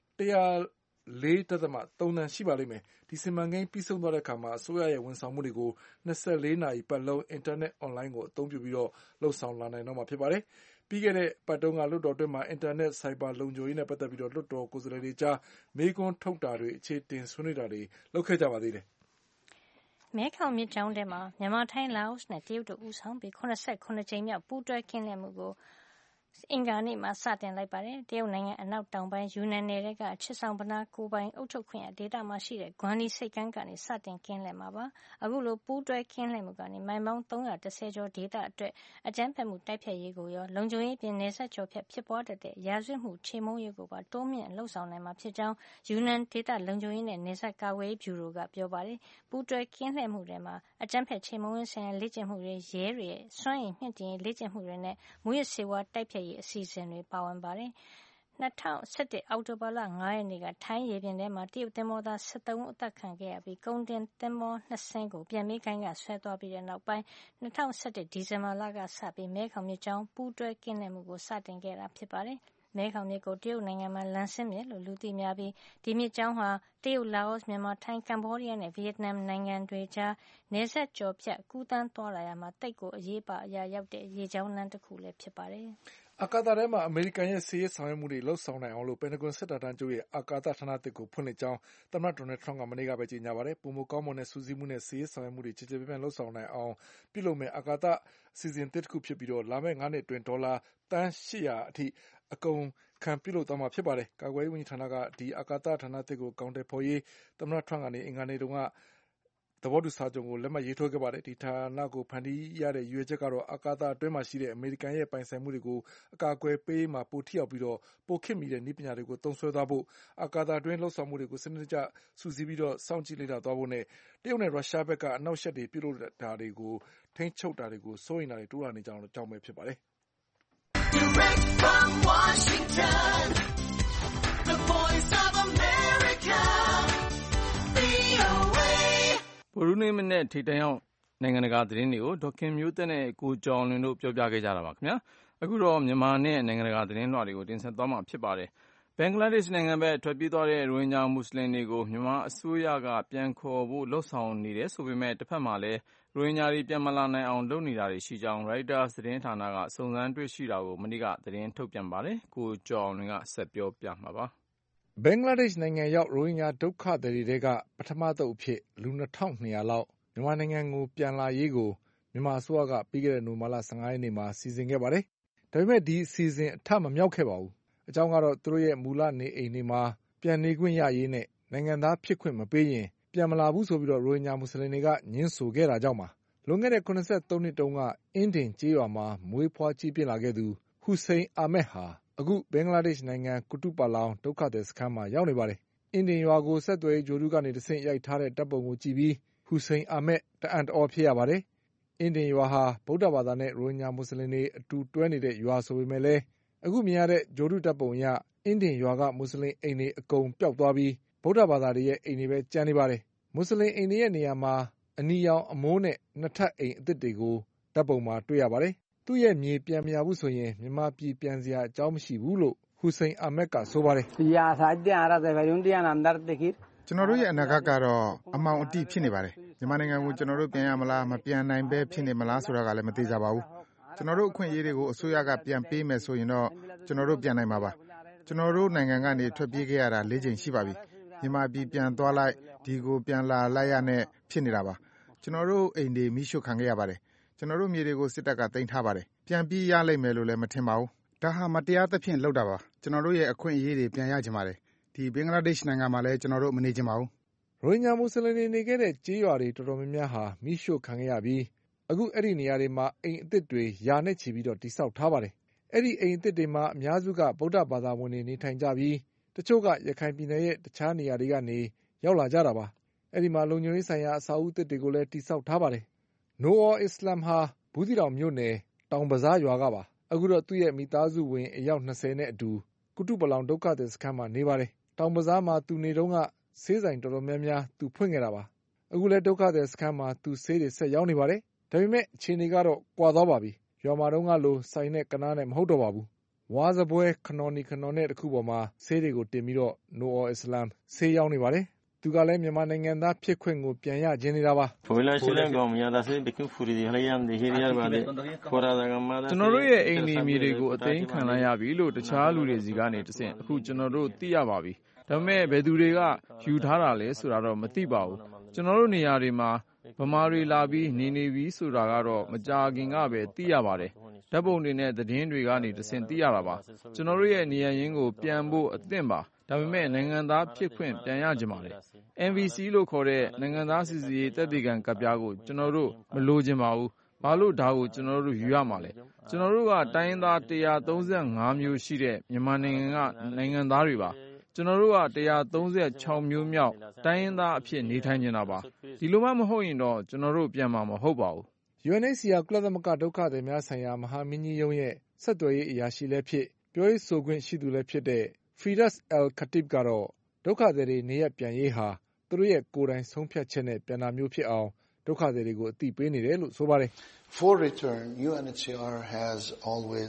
104.3 သန်းရှိပါလိမ့်မယ်။ဒီစီမံကိန်းပြီးဆုံးသွားတဲ့အခါမှာအစိုးရရဲ့ဝန်ဆောင်မှုတွေကို24နာရီပတ်လုံးအင်တာနက်အွန်လိုင်းကိုအသုံးပြုပြီးလုပ်ဆောင်လာနိုင်တော့မှာဖြစ်ပါတယ်။ပြီးခဲ့တဲ့ပတ်တုန်းကလွှတ်တော်တွင်းမှာအင်တာနက်ဆိုင်ဘာလုံခြုံရေးနဲ့ပတ်သက်ပြီးလွှတ်တော်ကိုယ်စားလှယ်တွေကြားမေးခွန်းထုတ်တာတွေအခြေတင်ဆွေးနွေးတာတွေလုပ်ခဲ့ကြပါသေးတယ်
။မဲခေါင်မြစ်ကြောင်းထဲမှာမြန်မာထိုင်းလာအိုနဲ့တရုတ်တို့ဦးဆောင်ပြီး89ကြိမ်မြောက်ပူးတွဲကင်းလှည့်မှုကိုအင်္ဂါနေ့မှာစတင်လိုက်ပါတယ်။တရုတ်နိုင်ငံအနောက်တောင်ပိုင်းယူနန်နယ်ထဲကချစ်ဆောင်ပနားကိုပိုင်အုပ်ချုပ်ခွင့်ရဒေသမှာရှိတဲ့ဂွမ်နီဆိပ်ကမ်းကနေစတင်ကင်းလှည့်မှာပါ။အခုလိုပူးတွဲကင်းလှည့်မှုကနေမိုင်ပေါင်း310ကျော်ဒေသအတွက်အကြမ်းဖက်မှုတိုက်ဖျက်ရေးကိုရောလုံခြုံရေးပြင်နယ်စပ်ကျော်ဖြတ်ဖြစ်ပွားတတ်တဲ့ရာဇဝတ်မှုချေမှုန်းရေးကိုပါတိုးမြင့်လှုပ်ဆောင်နိုင်မှာဖြစ်ကြောင်းယူနန်ဒေသလုံခြုံရေးနဲ့နယ်စပ်ကာကွယ်ရေးဗျူရိုကပြောပါတယ်။ပူးတွဲကင်းလှည့်မှုတွေမှာအကြမ်းဖက်ချေမှုန်းရေးဆိုင်ရာလေ့ကျင့်မှုတွေရဲတွေရဲ့စွမ်းရည်မြင့်တင်ရေးလေ့ကျင့်မှုတွေနဲ့မူးယစ်ဆေးဝါးတိုက်ဖျက်ရေးအစီအစဉ်တွေပါဝင်ပါတယ်။2011အောက်တိုဘာလ9ရက်နေ့ကထိုင်းရေပြင်ထဲမှာတရုတ်သင်္ဘောသား73ဦးအသက်ခံခဲ့ရပြီးကုန်တင်သင်္ဘော2စင်းကိုပြန်မေးခိုင်းကဆွဲသွားပြီးတဲ့နောက်ပိုင်း2011ဒီဇင်ဘာလကစပြီးမဲခေါင်မြစ်ကြောင်းပူးတွဲကင်းလှည့်မှုကိုစတင်ခဲ့တာဖြစ်ပါတယ်။မဲခေါင်မြစ်ကိုတရုတ်နိုင်ငံမှာလန်ဆင်းမြစ်လို့လူသိများပြီးဒီမြစ်ကြောင်းဟာတရုတ်လာအိုမြန်မာထိုင်းကမ္ဘောဒီးယားနဲ့ဗီယက်နမ်နိုင်ငံတွေကြားနယ်စပ်ကျော်ဖြတ်ကူးသန်းသွားလာရမှာတိတ်ကိုအရေးပါအရာရောက်တဲ့ရေကြောင်းလမ်းတစ်ခုလည်းဖြစ်ပါတယ်။
အာကာသထဲမှာအမေရိကန်ရဲ့စစ်ရေးဆောင်ရွက်မှုတွေလှုပ်ဆောင်နိုင်အောင်လို့ပင်တဂွန်စစ်တပ်တန်းကျုပ်ရဲ့အာကာသဌာနသစ်ကိုဖွင့်လှစ်ကြောင်းသမ္မတဒေါ်နယ်ထရမ့်ကမနေ့ကပဲကြေညာပါတယ်။ပုံမကောင်းမွန်တဲ့စူးစီးမှုနဲ့စစ်ရေးဆောင်ရွက်မှုတွေခြေခြေပြန့်ပြန့်လှုပ်ဆောင်နိုင်အောင်ပြုလုပ်မဲ့အာကာသအစီအစဉ်သစ်တစ်ခုဖြစ်ပြီးလာမယ့်9နှစ်အတွင်းဒေါ်လာသန်း800အထိအကုန်ခံပြုလုပ်သွားမှာဖြစ်ပါတယ်။ကာကွယ်ရေးဝန်ကြီးဌာနကဒီအာကာသဌာနသစ်ကိုကောင်တယ်ဖော်ရေးသမ္မတထရမ့်ကနေအင်္ဂါနေ့တုန်းကသဘောတူစာချုပ်ကိုလက်မှတ်ရေးထိုးခဲ့ပါတယ်။ဒီဌာနကိုဖန်တီးရတဲ့ရည်ရွယ်ချက်ကတော့အာကာသအတွင်းမှာရှိတဲ့အမေရိကန်ရဲ့ပိုင်ဆိုင်မှုတွေကိုအကာအကွယ်ပေးမှာပိုထိရောက်ပြီးပိုခေတ်မီတဲ့နည်းပညာတွေကိုသုံးစွဲသွားဖို့အာကာသအတွင်းလှုပ်ဆောင်မှုတွေကိုစနစ်တကျစုစည်းပြီးစောင့်ကြည့်လေ့လာသွားဖို့နဲ့တရုတ်နဲ့ရုရှားဘက်ကအနောက်ရှက်တွေပြုလုပ်တာတွေကိုထိန်းချုပ်တာတွေကိုစိုးရိမ်တာတွေတိုးလာနေကြောင်းပဲဖြစ်ပါတယ်။ Direct from Washington, the Voice of America,
VOA ဗုဒ္ဓနေ့မနေ့ထိပ်တန်းရောက်နိုင်ငံတကာသတင်းတွေကိုဒေါခင်မျိုးသက်နဲ့ကိုကျော်လွင်တို့ပြောပြခဲ့ကြတာပါခင်ဗျာအခုတော့မြန်မာနဲ့နိုင်ငံတကာသတင်းလွှာတွေကိုတင်ဆက်သွားမှာဖြစ်ပါတယ်ဘင်္ဂလားဒေ့ရှ်နိုင်ငံဘက်ထွက်ပြေးသွားတဲ့ရိုဟင်ဂျာမွတ်စလင်တွေကိုမြန်မာအစိုးရကပြန်ခေါ်ဖို့လှုံ့ဆော်နေတယ်ဆိုပေမဲ့တစ်ဖက်မှာလည်းရိုဟင်ဂျာတွေပြန်မလာနိုင်အောင်လုပ်နေတာတွေရှိကြောင်း Reuters သတင်းဌာနကစုံစမ်းတွေ့ရှိတာကိုမနေ့ကသတင်းထုတ်ပြန်ပါတယ်ကိုကျော်လွင်ကဆက်ပြောပြမှာပါ
ဘင်္ဂလားဒေ့ရှ်နိုင်ငံရောက်ရိုဟင်ဂျာဒုက္ခသည်တွေထဲကပထမသုတ်အဖြစ်လူ2200လောက်မြန်မာနိုင်ငံကိုပြန်လာရေးကိုမြန်မာအစိုးရကပြီးခဲ့တဲ့နိုဝင်ဘာလ15ရက်နေ့မှာစီစဉ်ခဲ့ပါတယ်။ဒါပေမဲ့ဒီအစီအစဉ်အထမမြောက်ခဲ့ပါဘူး။အကြောင်းကတော့သူတို့ရဲ့မူလနေအိမ်တွေမှာပြန်နေခွင့်ရရေးနဲ့နိုင်ငံသားဖြစ်ခွင့်မပေးရင်ပြန်မလာဘူးဆိုပြီးရိုဟင်ဂျာမွတ်စလင်တွေကညှင်းဆိုခဲ့တာကြောင့်ပါ။လွန်ခဲ့တဲ့83နှစ်တုန်းကအင်းဒင်ကျေးရွာမှာမွေးဖွားကြီးပြင်းလာခဲ့သူဟူစိန်အာမက်ဟာအခုဘင်္ဂလားဒေ့ရှ်နိုင်ငံကုတုပါလောင်ဒုက္ခသည်စခန်းမှာရောက်နေပါတယ်။အင်းဒင်ရွာကိုဆက်သွယ်ရေးဂြိုဟ်တုကနေတဆင့်ရိုက်ထားတဲ့တပ်ပုံကိုကြည့်ပြီးဟူစိန်အာမက်တအံ့တအောဖြစ်ရပါတယ်။အင်းဒင်ရွာဟာဗုဒ္ဓဘာသာနဲ့ရိုဟင်ဂျာမွတ်စလင်တွေအတူတွဲနေတဲ့ရွာဆိုပေမဲ့လည်းအခုမြင်ရတဲ့ဂြိုဟ်တုတပ်ပုံအရအင်းဒင်ရွာကမွတ်စလင်အိမ်တွေအကုန်ပျောက်သွားပြီးဗုဒ္ဓဘာသာတွေရဲ့အိမ်တွေပဲကျန်နေပါတယ်။မွတ်စလင်အိမ်တွေရဲ့နေရာမှာအနီရောင်အမိုးနဲ့နှစ်ထပ်အိမ်အသစ်တွေကိုတပ်ပုံမှာတွေ့ရပါတယ်။သူ့ရဲ့မြေပြန်မရဘူးဆိုရင်မြန်မာပြည်ပြန်စရာအကြောင်းမရှိဘူးလို့ဟူစိန်အာမက်ကဆိုပါတယ်
။ကျွန်တော်တို့ရဲ့အနာဂတ်ကတော့အမှောင်အတိဖြစ်နေပါတယ်။မြန်မာနိုင်ငံကိုကျွန်တော်တို့ပြန်ရမလားမပြန်နိုင်ပဲဖြစ်နေမလားဆိုတာကလည်းမသိကြပါဘူး။ကျွန်တော်တို့အခွင့်အရေးတွေကိုအစိုးရကပြန်ပေးမယ်ဆိုရင်တော့ကျွန်တော်တို့ပြန်နိုင်မှာပါ။ကျွန်တော်တို့နိုင်ငံကနေထွက်ပြေးခဲ့ရတာ4ချိန်ရှိပါပြီ။မြန်မာပြည်ပြန်သွားလိုက်ဒီကိုပြန်လာလိုက်ရနဲ့ဖြစ်နေတာပါ။ကျွန်တော်တို့အိမ်တွေမိရှုခံခဲ့ရပါတယ်။ကျွန်တော်တို့မြေတွေကိုစစ်တပ်ကသိမ်းထားပါတယ်။ပြန်ပြီးရလိမ့်မယ်လို့လည်းမထင်ပါဘူး။ဒါဟာမတရားသဖြင့်လုပ်တာပါ။ကျွန်တော်တို့ရဲ့အခွင့်အရေးတွေပြန်ရချင်ပါတယ်။ဒီဘင်္ဂလားဒေ့ရှ်နိုင်ငံမှာလည်းကျွန်တော်တို့မနေချင်ပါဘူး
။ရိုဟင်ဂျာမွတ်စလင်တွေနေခဲ့တဲ့ကြေးရွာတွေတော်တော်များများဟာမိရှုခံခဲ့ရပြီးအခုအဲ့ဒီနေရာတွေမှာအိမ်အသစ်တွေယာနဲ့ချီပြီးတိစောက်ထားပါတယ်။အဲ့ဒီအိမ်အသစ်တွေမှာအများစုကဗုဒ္ဓဘာသာဝင်တွေနေထိုင်ကြပြီးတချို့ကရခိုင်ပြည်နယ်ရဲ့တခြားနေရာတွေကနေရောက်လာကြတာပါ။အဲ့ဒီမှာလုံခြုံရေးဆိုင်ရာအဆောက်အဦသစ်တွေကိုလည်းတိစောက်ထားပါတယ်။ Noor Islam ဟာဘူးသီးတောင်မြို့နယ်တောင်ပဇားရွာကပါအခုတော့သူ့ရဲ့မိသားစုဝင်အယောက်20နဲ့အတူကုတုပလောင်ဒုက္ခသည်စခန်းမှာနေပါတယ်။တောင်ပဇားမှာသူနေတုန်းကဆေးဆိုင်တော်တော်များများသူဖွင့်ခဲ့တာပါအခုလည်းဒုက္ခသည်စခန်းမှာသူဆေးတွေဆက်ရောက်နေပါတယ်ဒါပေမဲ့အခြေအနေကတော့ကွာသွားပါပြီရွာမှာတုန်းကလိုဆိုင်နဲ့ကနားနဲ့မဟုတ်တော့ပါဘူးဝါးစပွဲခနော်နီခနော်နဲ့တခုပေါ်မှာဆေးတွေကိုတင်ပြီးNoor Islamဆေးရောက်နေပါတယ်သူကလည်းမြန်မာနိုင်ငံသားဖြစ်ခွင့်ကိုပြန်ရခြင်းနေတာပါ
ကျွန်တော်တို့ရဲ့အိမ်နေမြေတွေကိုအသိမ်းခံလိုက်ရပြီလို့တခြားလူတွေစီကနေတဆင့်အခုကျွန်တော်တို့သိရပါပြီဒါပေမဲ့ဘယ်သူတွေကယူထားတာလဲဆိုတာတော့မသိပါဘူးကျွန်တော်တို့နေရာတွေမှာဗမာတွေလာပြီးနေပြီဆိုတာကတော့မကြာခင်ကပဲသိရပါတယ်။ဓာတ်ပုံတွေနဲ့သတင်းတွေကနေတဆင့်သိရတာပါ။ကျွန်တော်တို့ရဲ့နေရပ်ရင်းကိုပြန်ဖို့အသင့်ပါ။ဒါပေမဲ့နိုင်ငံသားဖြစ်ခွင့်ပြန်ရချင်ပါတယ်။ NVC လို့ခေါ်တဲ့နိုင်ငံသားစီစစ်ရေးသက်သေခံကဒ်ပြားကိုကျွန်တော်တို့မလိုချင်ပါဘူး။ဘာလို့ဒါကိုကျွန်တော်တို့ယူရမှာလဲ။ကျွန်တော်တို့ကတိုင်းရင်းသား135မျိုးရှိတဲ့မြန်မာနိုင်ငံကနိုင်ငံသားတွေပါ။ကျွန်တော်တို့က136မျိုးမြောက်တိုင်းရင်းသားအဖြစ်နေထိုင်နေတာပါ။ဒီလိုမှမဟုတ်ရင်တော့ကျွန်တော်တို့ပြန်မှာမဟုတ်ပါဘူး။
UNHCR ကုလသမဂ္ဂဒုက္ခသည်များဆိုင်ရာမဟာမင်းကြီးရုံးရဲ့ဆက်သွယ်ရေးအရာရှိလည်းဖြစ်ပြောရေးဆိုခွင့်ရှိသူလည်းဖြစ်တဲ့ Firas Al-Khatib ကတော့ဒုက္ခသည်တွေနေရပ်ပြန်ရေးဟာသူတို့ရဲ့ကိုယ်တိုင်ဆုံးဖြတ်ချက်နဲ့ပြန်တာမျိုးဖြစ်အောင်ဒုက္ခသည်တွေကိုအသိပေးနေတယ်လို့ဆိုပါတယ်။
For return, UNHCR has always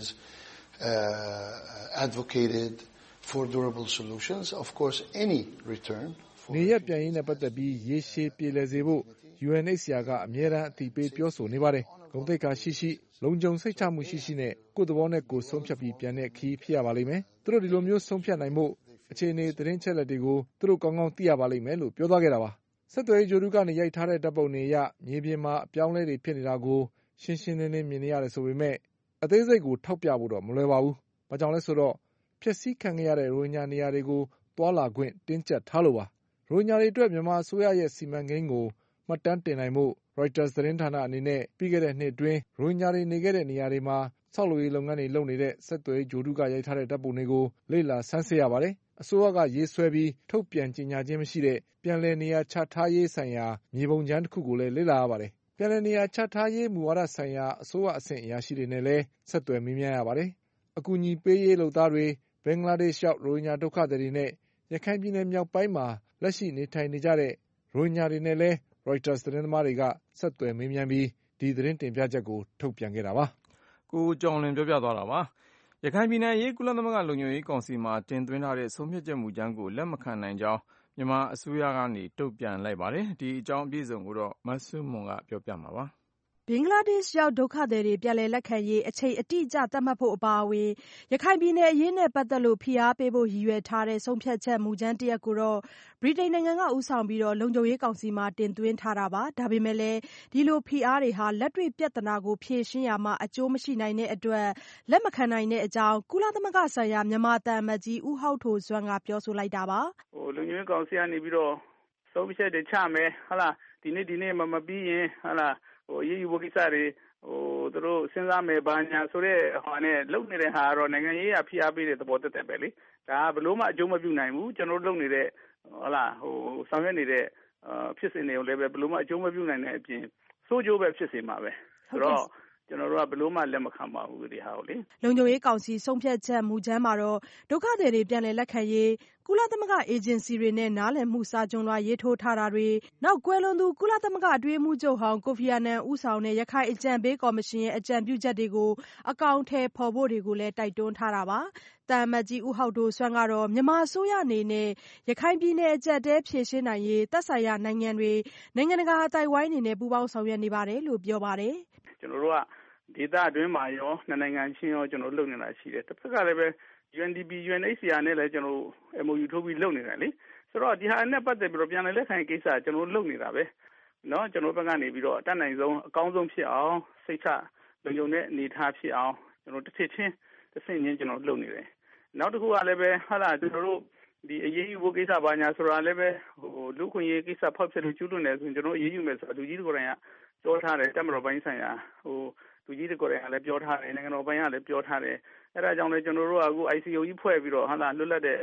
advocated for durable solutions. Of course, any return.
နေရပ်ပြန်ရေးနဲ့ပတ်သက်ပြီးရေရှည်ပြေလည်စေဖို့ UNHCR ကအမြဲတမ်းအသိပေးပြောဆိုနေပါတယ်။ဂုဏ်သိက္ခာရှိလုံခြုံစိတ်ချမှုရှိနဲ့ကိုယ့်သဘောနဲ့ကိုယ်ဆုံးဖြတ်ပြီးပြန်တဲ့ခရီးဖြစ်ရပါလိမ့်မယ်။သူတို့ဒီလိုမျိုးဆုံးဖြတ်နိုင်ဖို့အခြေအနေသတင်းချက်လက်တွေကိုသူတို့ကောင်းကောင်းသိရပါလိမ့်မယ်လို့ပြောသွားခဲ့တာပါ။ဆက်သွယ်ရေးဂျိုဒူကနေရိုက်ထားတဲ့ဓာတ်ပုံတွေအရမြေပြင်မှာအပြောင်းလဲတွေဖြစ်နေတာကိုရှင်းရှင်းလင်းလင်းမြင်နေရတယ်ဆိုပေမဲ့အသေးစိတ်ကိုထောက်ပြဖို့တော့မလွယ်ပါဘူး။ဘာကြောင့်လဲဆိုတော့ဖျက်ဆီးခံခဲ့ရတဲ့ရိုဟင်ဂျာနေရာတွေကိုသွာလာခွင့်တင်းကျပ်ထားလို့ပါ။ရိုဟင်ဂျာတွေအတွက်မြန်မာအစိုးရရဲ့စီမံကိန်းကိုမှတ်တမ်းတင်နိုင်ဖို့ Reuters သတင်းဌာနအနေနဲ့ပြီးခဲ့တဲ့နှစ်အတွင်းရိုဟင်ဂျာတွေနေခဲ့တဲ့နေရာတွေမှာဆောက်လုပ်ရေးလုပ်ငန်းတွေလုပ်နေတဲ့ဆက်သွယ်ရေးဂျိုဒူကရိုက်ထားတဲ့ဓာတ်ပုံတွေကိုလေ့လာဆန်းစစ်ရပါတယ်။အစိုးရကရေးဆွဲပြီးထုတ်ပြန်ကြေညာခြင်းမရှိတဲ့ပြန်လည်နေရာချထားရေးဆိုင်ရာမြေပုံကြမ်းတစ်ခုကိုလည်းလေ့လာရပါတယ်။ပြန်လည်နေရာချထားရေးမူဝါဒဆိုင်ရာအစိုးရအဆင့်အရာရှိတွေနဲ့လည်းဆက်သွယ်မေးမြန်းရပါတယ်။အကူအညီပေးရေးလုပ်သားတွေဘင်္ဂလားဒေ့ရှ်ရောက်ရိုဟင်ဂျာဒုက္ခသည်တွေနဲ့ရခိုင်ပြည်နယ်မြောက်ပိုင်းမှာလက်ရှိနေထိုင်နေကြတဲ့ရိုဟင်ဂျာတွေနဲ့လည်း Reuters သတင်းသမားတွေကဆက်သွယ်မေးမြန်းပြီးဒီသတင်းတင်ပြချက်ကိုထုတ်ပြန်ခဲ့တာပါ
။ကိုကျော်လွင်ပြောပြသွားတာပါ။ရခိုင်ပြည်နယ်အရေးကုလသမဂ္ဂလုံခြုံရေးကောင်စီမှာတင်သွင်းထားတဲ့ဆုံးဖြတ်ချက်မူကြမ်းကိုလက်မခံနိုင်ကြောင်းမြန်မာအစိုးရကနေတုံ့ပြန်လိုက်ပါတယ်။ဒီအကြောင်းအပြည့်အစုံကိုတော့မဆုမွန်ကပြောပြမှာပါ။
ဘင်္ဂလားဒေ့ရှ်ရောက်ဒုက္ခသည်တွေပြန်လည်လက်ခံရေးအချိန်အတိအကျသတ်မှတ်ဖို့အပါအဝင်ရခိုင်ပြည်နယ်အရေးနဲ့ပတ်သက်လို့ဖိအားပေးဖို့ရည်ရွယ်ထားတဲ့ဆုံးဖြတ်ချက်မူကြမ်းတရပ်ကိုတော့ဗြိတိန်နိုင်ငံကဦးဆောင်ပြီးလုံခြုံရေးကောင်စီမှာတင်သွင်းထားတာပါ။ဒါပေမဲ့လည်းဒီလိုဖိအားတွေဟာလက်တွေ့ပြဿနာကိုဖြေရှင်းရာမှာအကျိုးမရှိနိုင်တဲ့အတွက်လက်မခံနိုင်တဲ့အကြောင်းကုလသမဂ္ဂဆိုင်ရာမြန်မာသံအမတ်ကြီးဦးဟောက်ထိုစွမ်းကပြောဆိုလိုက်တာပါ
။လုံခြုံရေးကောင်စီကနေပြီးတော့ဆုံးဖြတ်ချက်ချမယ်ဟုတ်လားဒီနေ့မပြီးရင်ဟုတ်လားရေးယူဖို့ကိစ္စတွေသူတို့စဉ်းစားမယ်ဘာညာဆိုတဲ့ဟောနဲ့လုပ်နေတဲ့ဟာကတော့နိုင်ငံရေးအဖိအားပေးတဲ့သဘောတက်ပဲလေဒါကဘလို့မှအကျိုးမပြုနိုင်ဘူးကျွန်တော်တို့လုပ်နေတဲ့ဟုတ်လားဆောင်ရွက်နေတဲ့ဖြစ်စဉ်တွေကိုလည်းပဲဘလို့မှအကျိုးမပြုနိုင်တဲ့အပြင်စိုးကျိုးပဲဖြစ်စေမှာပဲဆိုတော့ကျွန်တော်တို့ကဘလို့မှလက်မခံပါဘူးဒီဟာကိုလေ
လုံခြုံရေးကောင်စီဆုံးဖြတ်ချက်မူကြမ်းမှာတော့ဒုက္ခသည်တွေပြန်လည်လက်ခံရေးကုလသမဂ္ဂအေဂျင်စီတွေနဲ့နားလည်မှုစာချွန်လွှာရေးထိုးထားတာတွေနောက်ကွယ်လွန်သူကုလသမဂ္ဂအတွင်းရေးမှူးချုပ်ဟောင်းကိုဖီအာနန်ဦးဆောင်တဲ့ရခိုင်အကြံပေးကော်မရှင်ရဲ့အကြံပြုချက်တွေကိုအကောင်အထည်ဖော်ဖို့တွေကိုလည်းတိုက်တွန်းထားတာပါ။သံအမတ်ကြီးဦးဟောက်ထိုစွမ်းကတော့မြန်မာအစိုးရအနေနဲ့ရခိုင်ပြည်နယ်အကျပ်အတည်းဖြေရှင်းနိုင်ရေးသက်ဆိုင်ရာနိုင်ငံတွေနိုင်ငံတကာအသိုက်အဝိုင်းအနေနဲ့ပူးပေါင်းဆောင်ရွက်နေပါတယ်လို့ပြောပါတယ်
။ကျွန်တော်တို့ကဒေသအတွင်းမှာရောနှစ်နိုင်ငံချင်းရောကျွန်တော်လုပ်နေတာရှိတယ်တစ်ဖက်ကလည်းပဲ UNDP UNHCR နဲ့လည်းကျွန်တော် MOU ထိုးပြီးလုပ်နေတာလေဆိုတော့ဒီဟာနဲ့ပတ်သက်ပြီးတော့ပြန်လည်လက်ခံကိစ္စကျွန်တော်လုပ်နေတာပဲเนาะကျွန်တော်ဘက်ကနေပြီးတော့အတတ်နိုင်ဆုံးအကောင်းဆုံးဖြစ်အောင်စိတ်ချလုံခြုံတဲ့အနေအထားဖြစ်အောင်ကျွန်တော်တစ်ဆင့်ချင်းကျွန်တော်လုပ်နေတယ်နောက်တစ်ခုကလည်းပဲဟာလာကျွန်တော်တို့ဒီအရေးယူဖို့ကိစ္စဘာညာဆိုတာလည်းပဲလူခွင့်ရေးကိစ္စဖောက်ဖျက်လို့ကျူးလွန်တယ်ဆိုရင်ကျွန်တော်အရေးယူမယ်ဆိုတာလူကြီးတွေကိုယ်တိုင်ကပြောထားတယ်တက်မတော်ပိုင်းဆိုင်ရာလူကြီးတွေကိုယ်တိုင်ကလည်းပြောထားတယ်နိုင်ငံတော်ပိုင်းကလည်းပြောထားတယ်အဲ့ဒါကြောင့်လည်းကျွန်တော်တို့ကအခု ICO ကြီးဖွဲ့ပြီးတော့ဟာလာလွတ်လပ်တဲ့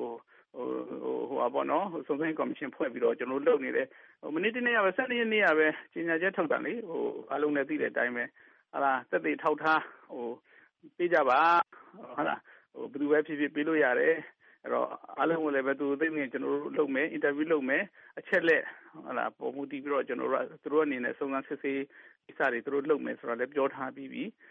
ပေါ့နော်စုံစမ်းကော်မရှင်ဖွဲ့ပြီးတော့ကျွန်တော်လုပ်နေတယ်မနေ့တနေ့ကပဲ12ရက်နေ့ကပဲကြေညာချက်ထုတ်တာလေအားလုံးလည်းသိတဲ့အတိုင်းပဲဟာလာသက်သေထောက်ထားပေးကြပါဟာလာဘယ်သူပဲဖြစ်ဖြစ်ပေးလို့ရတယ်အဲ့တော့အားလုံးကိုလည်းပဲသူသိနေကျွန်တော်တို့လုပ်မယ်အင်တာဗျူးလုပ်မယ်အချက်လက်ဟာလာပုံမူတည်ပြီးတော့ကျွန်တော်တို့အနေနဲ့စုံစမ်းစစ်ဆေးကိစ္စတွေသူတို့လုပ်မယ်ဆိုတာလည်းပြောထားပြီးပြီ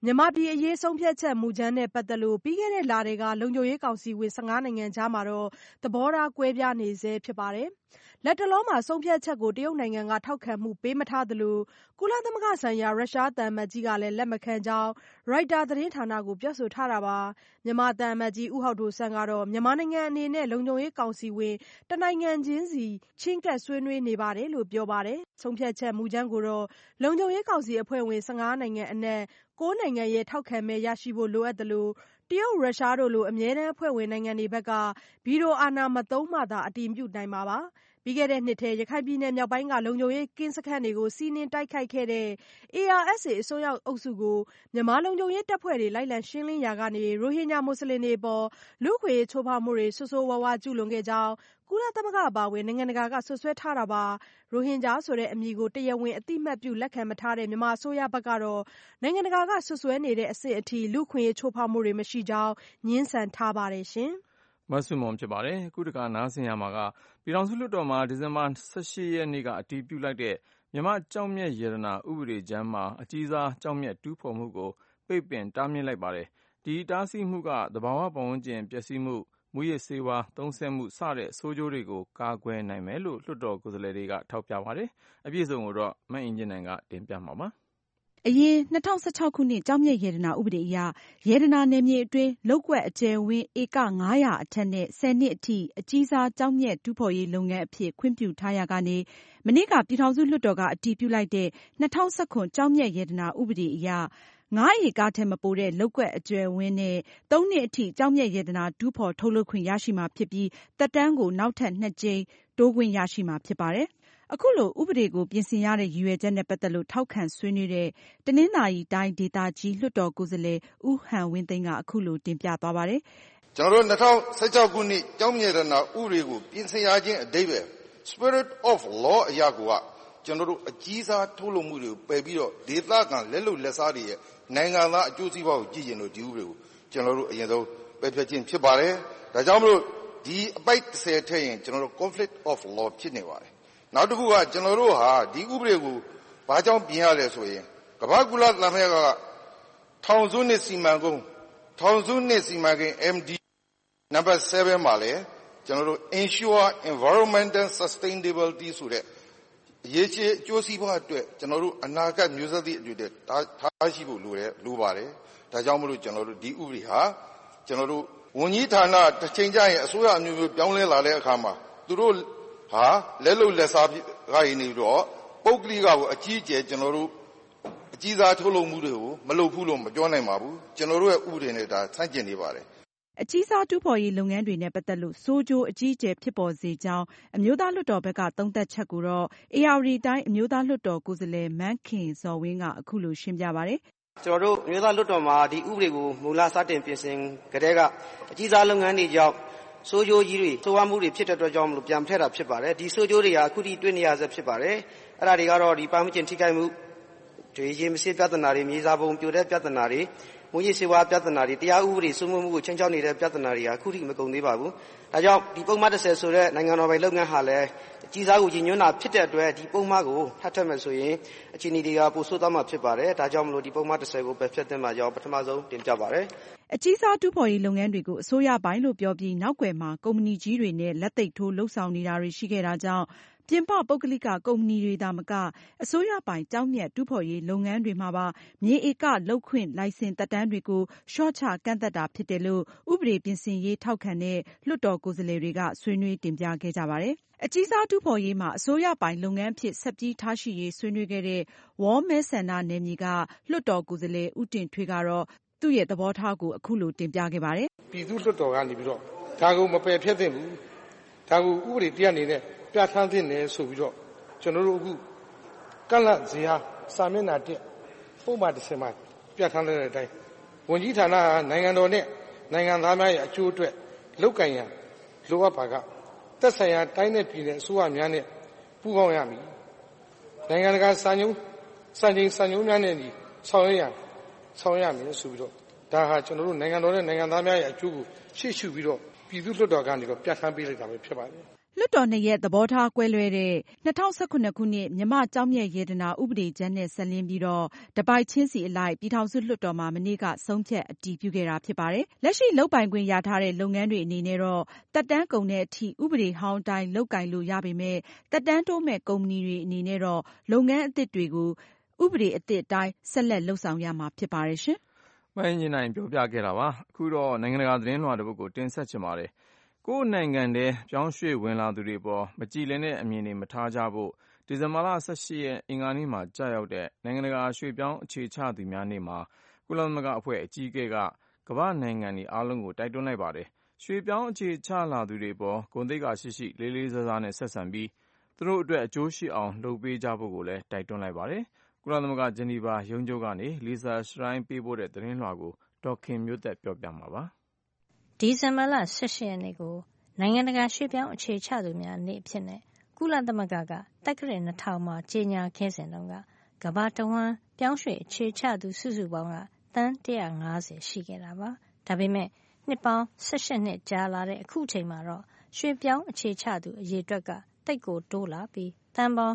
မြန်မာပြည်အရေးဆုံးဖြတ်ချက်မူကြမ်းနဲ့ပတ်သက်လို့ပြီးခဲ့တဲ့လထဲကလုံခြုံရေးကောင်စီဝင်15နိုင်ငံကြားမှာတော့သဘောထားကွဲပြားနေဆဲဖြစ်ပါတယ်။လက်တလောမှာဆုံးဖြတ်ချက်ကိုတရုတ်နိုင်ငံကထောက်ခံမှုပေးမထားသလိုကုလသမဂ္ဂဆိုင်ရာရုရှားသံအမတ်ကြီးကလည်းလက်မခံကြောင်းရိုက်တာသတင်းဌာနကိုပြောဆိုထားတာပါ။မြန်မာသံအမတ်ကြီးဦးဟောက်ဒိုဆွမ်းကတော့မြန်မာနိုင်ငံအနေနဲ့လုံခြုံရေးကောင်စီဝင်တနိုင်ငံချင်းစီချဉ်းကပ်ဆွေးနွေးနေပါတယ်လို့ပြောပါတယ်။ဆုံးဖြတ်ချက်မူကြမ်းကိုတော့လုံခြုံရေးကောင်စီအဖွဲ့ဝင်15နိုင်ငံအနက်9နိုင်ငံရဲ့ထောက်ခံမဲရရှိဖို့လိုအပ်သလိုတရုတ်ရုရှားတို့လိုအမြဲတမ်းအဖွဲ့ဝင်နိုင်ငံတွေဘက်ကဗီတိုအာဏာမသုံးမှသာအတည်ပြုနိုင်မှာပါ။ပြီးခဲ့တဲ့နှစ်ထဲရခိုင်ပြည်နယ်မြောက်ပိုင်းကလုံခြုံရေးကင်းစခန်းတွေကိုစီးနင်းတိုက်ခိုက်ခဲ့တဲ့ ARSA အစွန်းရောက်အုပ်စုကိုမြန်မာလုံခြုံရေးတပ်ဖွဲ့တွေလိုက်လံရှင်းလင်းရာကနေရိုဟင်ဂျာမွတ်စလင်တွေအပေါ်လူ့အခွင့်အရေးချိုးဖောက်မှုတွေဆိုးဆိုးဝါးဝါးကျူးလွန်ခဲ့ကြောင်းကုလသမဂ္ဂအပါအဝင်နိုင်ငံတကာကစွပ်စွဲထားတာပါ။ရိုဟင်ဂျာဆိုတဲ့အမည်ကိုတရားဝင်အသိအမှတ်ပြုလက်ခံမထားတဲ့မြန်မာအစိုးရဘက်ကတော့နိုင်ငံတကာကစွပ်စွဲနေတဲ့အဆင့်အထိလူ့အခွင့်အရေးချိုးဖောက်မှုတွေမရှိကြောင်းငြင်းဆန်ထားပါတယ်ရှင်
။မဆုမွန်ဖြစ်ပါတယ်။ခုတခါနားဆင်ရမှာကပြည်ထောင်စုလွှတ်တော်မှာဒီဇင်ဘာ18ရက်နေ့ကအတည်ပြုလိုက်တဲ့မြန်မာကျောက်မျက်ရတနာဥပဒေကြမ်းမှာအကြီးစားကျောက်မျက်တူးဖော်မှုကိုပိတ်ပင်တားမြစ်လိုက်ပါတယ်။ဒီတားဆီးမှုကသဘာဝပတ်ဝန်းကျင်ပျက်စီးမှုမူးယစ်ဆေးဝါးသုံးစွဲမှုစတဲ့ဆိုးကျိုးတွေကိုကာကွယ်နိုင်မယ်လို့လွှတ်တော်ကိုယ်စားလှယ်တွေကထောက်ပြပါတယ်။အပြည့်စုံကိုတော့မအင်ကြင်းနိုင်ကတင်ပြမှာပါ။
အရင်2016ခုနှစ်ကျောက်မျက်ရတနာဥပဒေအရရတနာနယ်မြေအတွင်းလုပ်ကွက်အကျယ်ဝန်းဧက900အထက်နဲ့10နှစ်အထိအကြီးစားကျောက်မျက်တူးဖော်ရေးလုပ်ငန်းအဖြစ်ခွင့်ပြုထားရာကနေမနေ့ကပြည်ထောင်စုလွှတ်တော်ကအတည်ပြုလိုက်တဲ့2019ကျောက်မျက်ရတနာဥပဒေအရ9ဧကထက်မပိုတဲ့လုပ်ကွက်အကျယ်ဝန်းနဲ့3နှစ်အထိကျောက်မျက်ရတနာတူးဖော်ထုတ်လုပ်ခွင့်ရရှိမှာဖြစ်ပြီးသက်တမ်းကိုနောက်ထပ်2ကြိမ်တိုးခွင့်ရရှိမှာဖြစ်ပါတယ်။အခုလိုဥပဒေကိုပြင်ဆင်ရတဲ့ရည်ရွယ်ချက်နဲ့ပတ်သက်လို့ထောက်ခံဆွေးနွေးတဲ့တနင်္သာရီတိုင်းဒေသကြီးလွှတ်တော်ကိုယ်စားလှယ်ဦးဟန်ဝင်းသိန်းကအခုလိုတင်ပြသွားပါတယ်
။ကျွန်တော်တို့2016ခုနှစ်ကျောက်မျက်ရတနာဥပဒေကိုပြင်ဆင်ရခြင်းအဓိပ္ပာယ် Spirit of Law အရာကိုကျွန်တော်တို့အကြီးစားထုတ်လုပ်မှုတွေကိုပယ်ပြီးတော့ဒေသခံလက်လုပ်လက်စားတွေရဲ့နိုင်ငံသားအကျိုးစီးပွားကိုကြည့်ရင်တော့ဒီဥပဒေကိုကျွန်တော်တို့အရင်ဆုံးပယ်ဖျက်ခြင်းဖြစ်ပါတယ်။ဒါကြောင့်မလို့ဒီအပိုက်10ထည့်ရင်ကျွန်တော်တို့ Conflict of Law ဖြစ်နေပါတယ်။နောက်တစ်ခုကကျွန်တော်တို့ဟာဒီဥပဒေကိုဘာကြောင့်ပြင်ရလဲဆိုရင်ကမ္ဘာကုလသမဂ္ဂကထောင်စုနှစ်စီမံကိန်း MD number 7မှာလဲကျွန်တော်တို့ ensure environmental sustainability ဆိုတဲ့ရေးချေအကျိုးစီးပွားအတွက်ကျွန်တော်တို့အနာဂတ်မျိုးဆက်သည့်အတွက်ထားရှိဖို့လိုပါတယ်။ဒါကြောင့်မလို့ကျွန်တော်တို့ဒီဥပဒေဟာကျွန်တော်တို့ဝန်ကြီးဌာနတစ်ချိန်ကျရင်အစိုးရအမျိုးမျိုးပြောင်းလဲလာတဲ့အခါမှာသူတို့ဟာလက်လုံလက်စားကနေပြီးတော့ပုဂ္ဂလိကကိုအကြီးအကျယ်ကျွန်တော်တို့အကြီးစားထုတ်လုပ်မှုတွေကိုမလုပ်ဘူးလို့မပြောနိုင်ပါဘူး။ကျွန်တော်တို့ရဲ့ဥပဒေနဲ့ဒါဆန့်ကျင်နေပါတယ်။
အကြီးစားတူးဖော်ရေးလုပ်ငန်းတွေနဲ့ပတ်သက်လို့ဆိုးကျိုးအကြီးအကျယ်ဖြစ်ပေါ်စေကြောင်းအမျိုးသားလွှတ်တော်ဘက်ကသုံးသပ်ချက်ကိုတော့ဧရာဝတီတိုင်းအမျိုးသားလွှတ်တော်ကိုယ်စားလှယ်မန်းခင်ဇော်ဝင်းကအခုလိုရှင်းပြပါတယ်
။ကျွန်တော်တို့အမျိုးသားလွှတ်တော်မှာဒီဥပဒေကိုမူလစတင်ပြင်ဆင်ကြတဲ့ကအကြီးစားလုပ်ငန်းတွေကြောင့်ဆိုးကျိုးကြီးတွေဆိုးဝါးမှုတွေဖြစ်တဲ့အတွက်ကြောင့်မလို့ပြန်ထည့်တာဖြစ်ပါတယ်။ဒီဆိုးကျိုးတွေကအခုထိတွေ့နေရဆဲဖြစ်ပါတယ်။အဲ့ဒါတွေကတော့ဒီပတ်ဝန်းကျင်ထိခိုက်မှုဒီရေမဆေးပြဿနာတွေမြေစာပုံပြိုတဲ့ပြဿနာတွေမူရည်စေဝါပြဿနာတွေတရားဥပဒေစိုးမိုးမှုကိုချင်းချောက်နေတဲ့ပြဿနာတွေအခုထိမကုန်သေးပါဘူး။ဒါကြောင့်ဒီပုံမှန်30ဆိုတဲ့နိုင်ငံတော်ပိုင်လုပ်ငန်းဟာလည်းအကြီးစားကိုရည်ညွှန်းတာဖြစ်တဲ့အတွက်ဒီပုံမှန်ကိုထပ်ထပ်မယ်ဆိုရင်အခြေအနေတွေကပိုဆိုးသွားမှာဖြစ်ပါတယ်။ဒါကြောင့်မလို့ဒီပုံမှန်30ကိုပယ်ဖျက်သင့်ပါကြောင်းပထမဆုံးတင်ပြပါတယ်
။အကြီးစားတူးဖော်ရေးလုပ်ငန်းတွေကိုအစိုးရပိုင်းလို့ပြောပြီးနောက်ွယ်မှာကုမ္ပဏီကြီးတွေနဲ့လက်သိပ်ထိုးလှုပ်ဆောင်နေတာတွေရှိခဲ့တာကြောင့်ပြင်ပပုဂ္ဂလိကကုမ္ပဏီတွေသာမကအစိုးရပိုင်ကျောက်မျက်တူးဖော်ရေးလုပ်ငန်းတွေမှာပါမြေဧကလုပ်ခွင့်လိုင်စင်သက်တမ်းတွေကိုလျှော့ချကန့်သက်တာဖြစ်တယ်လို့ဥပဒေပြင်ဆင်ရေးထောက်ခံတဲ့လွှတ်တော်ကိုယ်စားလှယ်တွေကဆွေးနွေးတင်ပြခဲ့ကြပါတယ်။အကြီးစားတူးဖော်ရေးမှာအစိုးရပိုင်လုပ်ငန်းဖြစ်ဆက်ပြီးထားရှိရေးဆွေးနွေးခဲ့တဲ့ဝေါ်မဲဆန္ဒနယ်မြေကလွှတ်တော်ကိုယ်စားလှယ်ဦးတင်ထွေးကတော့သူ့ရဲ့သဘောထားကိုအခုလိုတင်ပြခဲ့ပါတယ်
။ပြည်သူ့လွှတ်တော်ကနေပြီးတော့ဒါကိုမပယ်ဖျက်သင့်ဘူး။ဒါကိုဥပဒေတရားအနေနဲ့ပြဋ္ဌာန်းသင့်တယ်ဆိုပြီးတော့ကျွန်တော်တို့အခုကန့်လန့်ဇေယျစာမျက်နှာတက်ပုံမှန်30မှာပြဋ္ဌာန်းလိုက်တဲ့အတိုင်းဝန်ကြီးဌာနဟာနိုင်ငံတော်နဲ့နိုင်ငံသားများရဲ့အကျိုးအတွက်လုပ်ကိုင်ရန်လိုအပ်ပါကသက်ဆိုင်ရာတိုင်းနဲ့ပြည်နယ်အစိုးရများနဲ့ပူးပေါင်းရမည်နိုင်ငံတကာစံချိန်များနဲ့ဒီဆောင်ရွက်ရမယ်ဆိုပြီးတော့ဒါဟာကျွန်တော်တို့နိုင်ငံတော်နဲ့နိုင်ငံသားများရဲ့အကျိုးကိုရှေ့ရှုပြီးတော့ပြည်သူ့လွှတ်တော်ကနေတော့ပြဋ္ဌာန်းပေးလိုက်တာပဲဖြစ်ပါတယ်
လွှတ်တော်နှစ်ရပ်သဘောထားကွဲလွဲတဲ့2019ခုနှစ်မြန်မာ့ကျောက်မျက်ရတနာဥပဒေကြမ်းနဲ့ဆက်လင်းပြီးတော့တပိုက်ချင်းစီအလိုက်ပြည်ထောင်စုလွှတ်တော်မှာမနေ့ကဆုံးဖြတ်အတည်ပြုခဲ့တာဖြစ်ပါတယ်။လက်ရှိလုပ်ပိုင်ခွင့်ရထားတဲ့လုပ်ငန်းတွေအနေနဲ့တော့သက်တမ်းကုန်တဲ့အထိဥပဒေဟောင်းတိုင်းလုပ်ကိုင်လို့ရပေမဲ့သက်တမ်းတိုးမဲ့ကုမ္ပဏီတွေအနေနဲ့တော့လုပ်ငန်းအသစ်တွေကိုဥပဒေအသစ်အတိုင်းဆက်လက်လုပ်ဆောင်ရမှာဖြစ်ပါတယ်ရှင်
။မိုင်းညနိုင်ပြောပြခဲ့တာပါ။အခုတော့နိုင်ငံတကာသတင်းလွှာတစ်ပုဒ်ကိုတင်ဆက်ချင်ပါတယ်။ကိုယ်နိုင်ငံထဲပြောင်းရွှေ့ဝင်လာသူတွေပေါ်မကြည်လင်တဲ့အမြင်တွေမထားကြဖို့ဒီဇင်ဘာလ18ရက်အင်္ဂါနေ့မှာကြာရောက်တဲ့နိုင်ငံတကာရွှေ့ပြောင်းအခြေချသူများနေ့မှာကုလသမဂ္ဂအဖွဲ့အကြီးအကဲကကမ္ဘာ့နိုင်ငံတွေအားလုံးကိုတိုက်တွန်းလိုက်ပါတယ်။ရွှေ့ပြောင်းအခြေချလာသူတွေပေါ်ဂုဏ်သိက္ခာရှိရှိလေးလေးစားစားနဲ့ဆက်ဆံပြီးသူတို့အတွက်အကျိုးရှိအောင်လုပ်ပေးကြဖို့ကိုလည်းတိုက်တွန်းလိုက်ပါတယ်။ကုလသမဂ္ဂဂျနီဗာရုံးချုပ်ကနေလီဆာရှရိုင်းပေးပို့တဲ့သတင်းလွှာကိုဒေါ်ခင်မျိုးသက်ပြောပြမှာပါ
။ဒီဇင်ဘာလ18ရက်နေ့ကိုနိုင်ငံတကာရွှေ့ပြောင်းအခြေချသူများနေ့အဖြစ်နဲ့ကုလသမဂ္ဂကတက္ကရာ2000မှာကြေညာခဲ့စဉ်တုန်းကကမ္ဘာတဝန်းပြောင်းရွှေ့အခြေချသူစုစုပေါင်းကသန်း150ရှိခဲ့တာပါ။ဒါပေမဲ့နှစ်ပေါင်း18နှစ်ကြာလာတဲ့အခုချိန်မှာတော့ရွှေ့ပြောင်းအခြေချသူအရေအတွက်ကတိတ်ကိုတိုးလာပြီးသန်းပေါင်း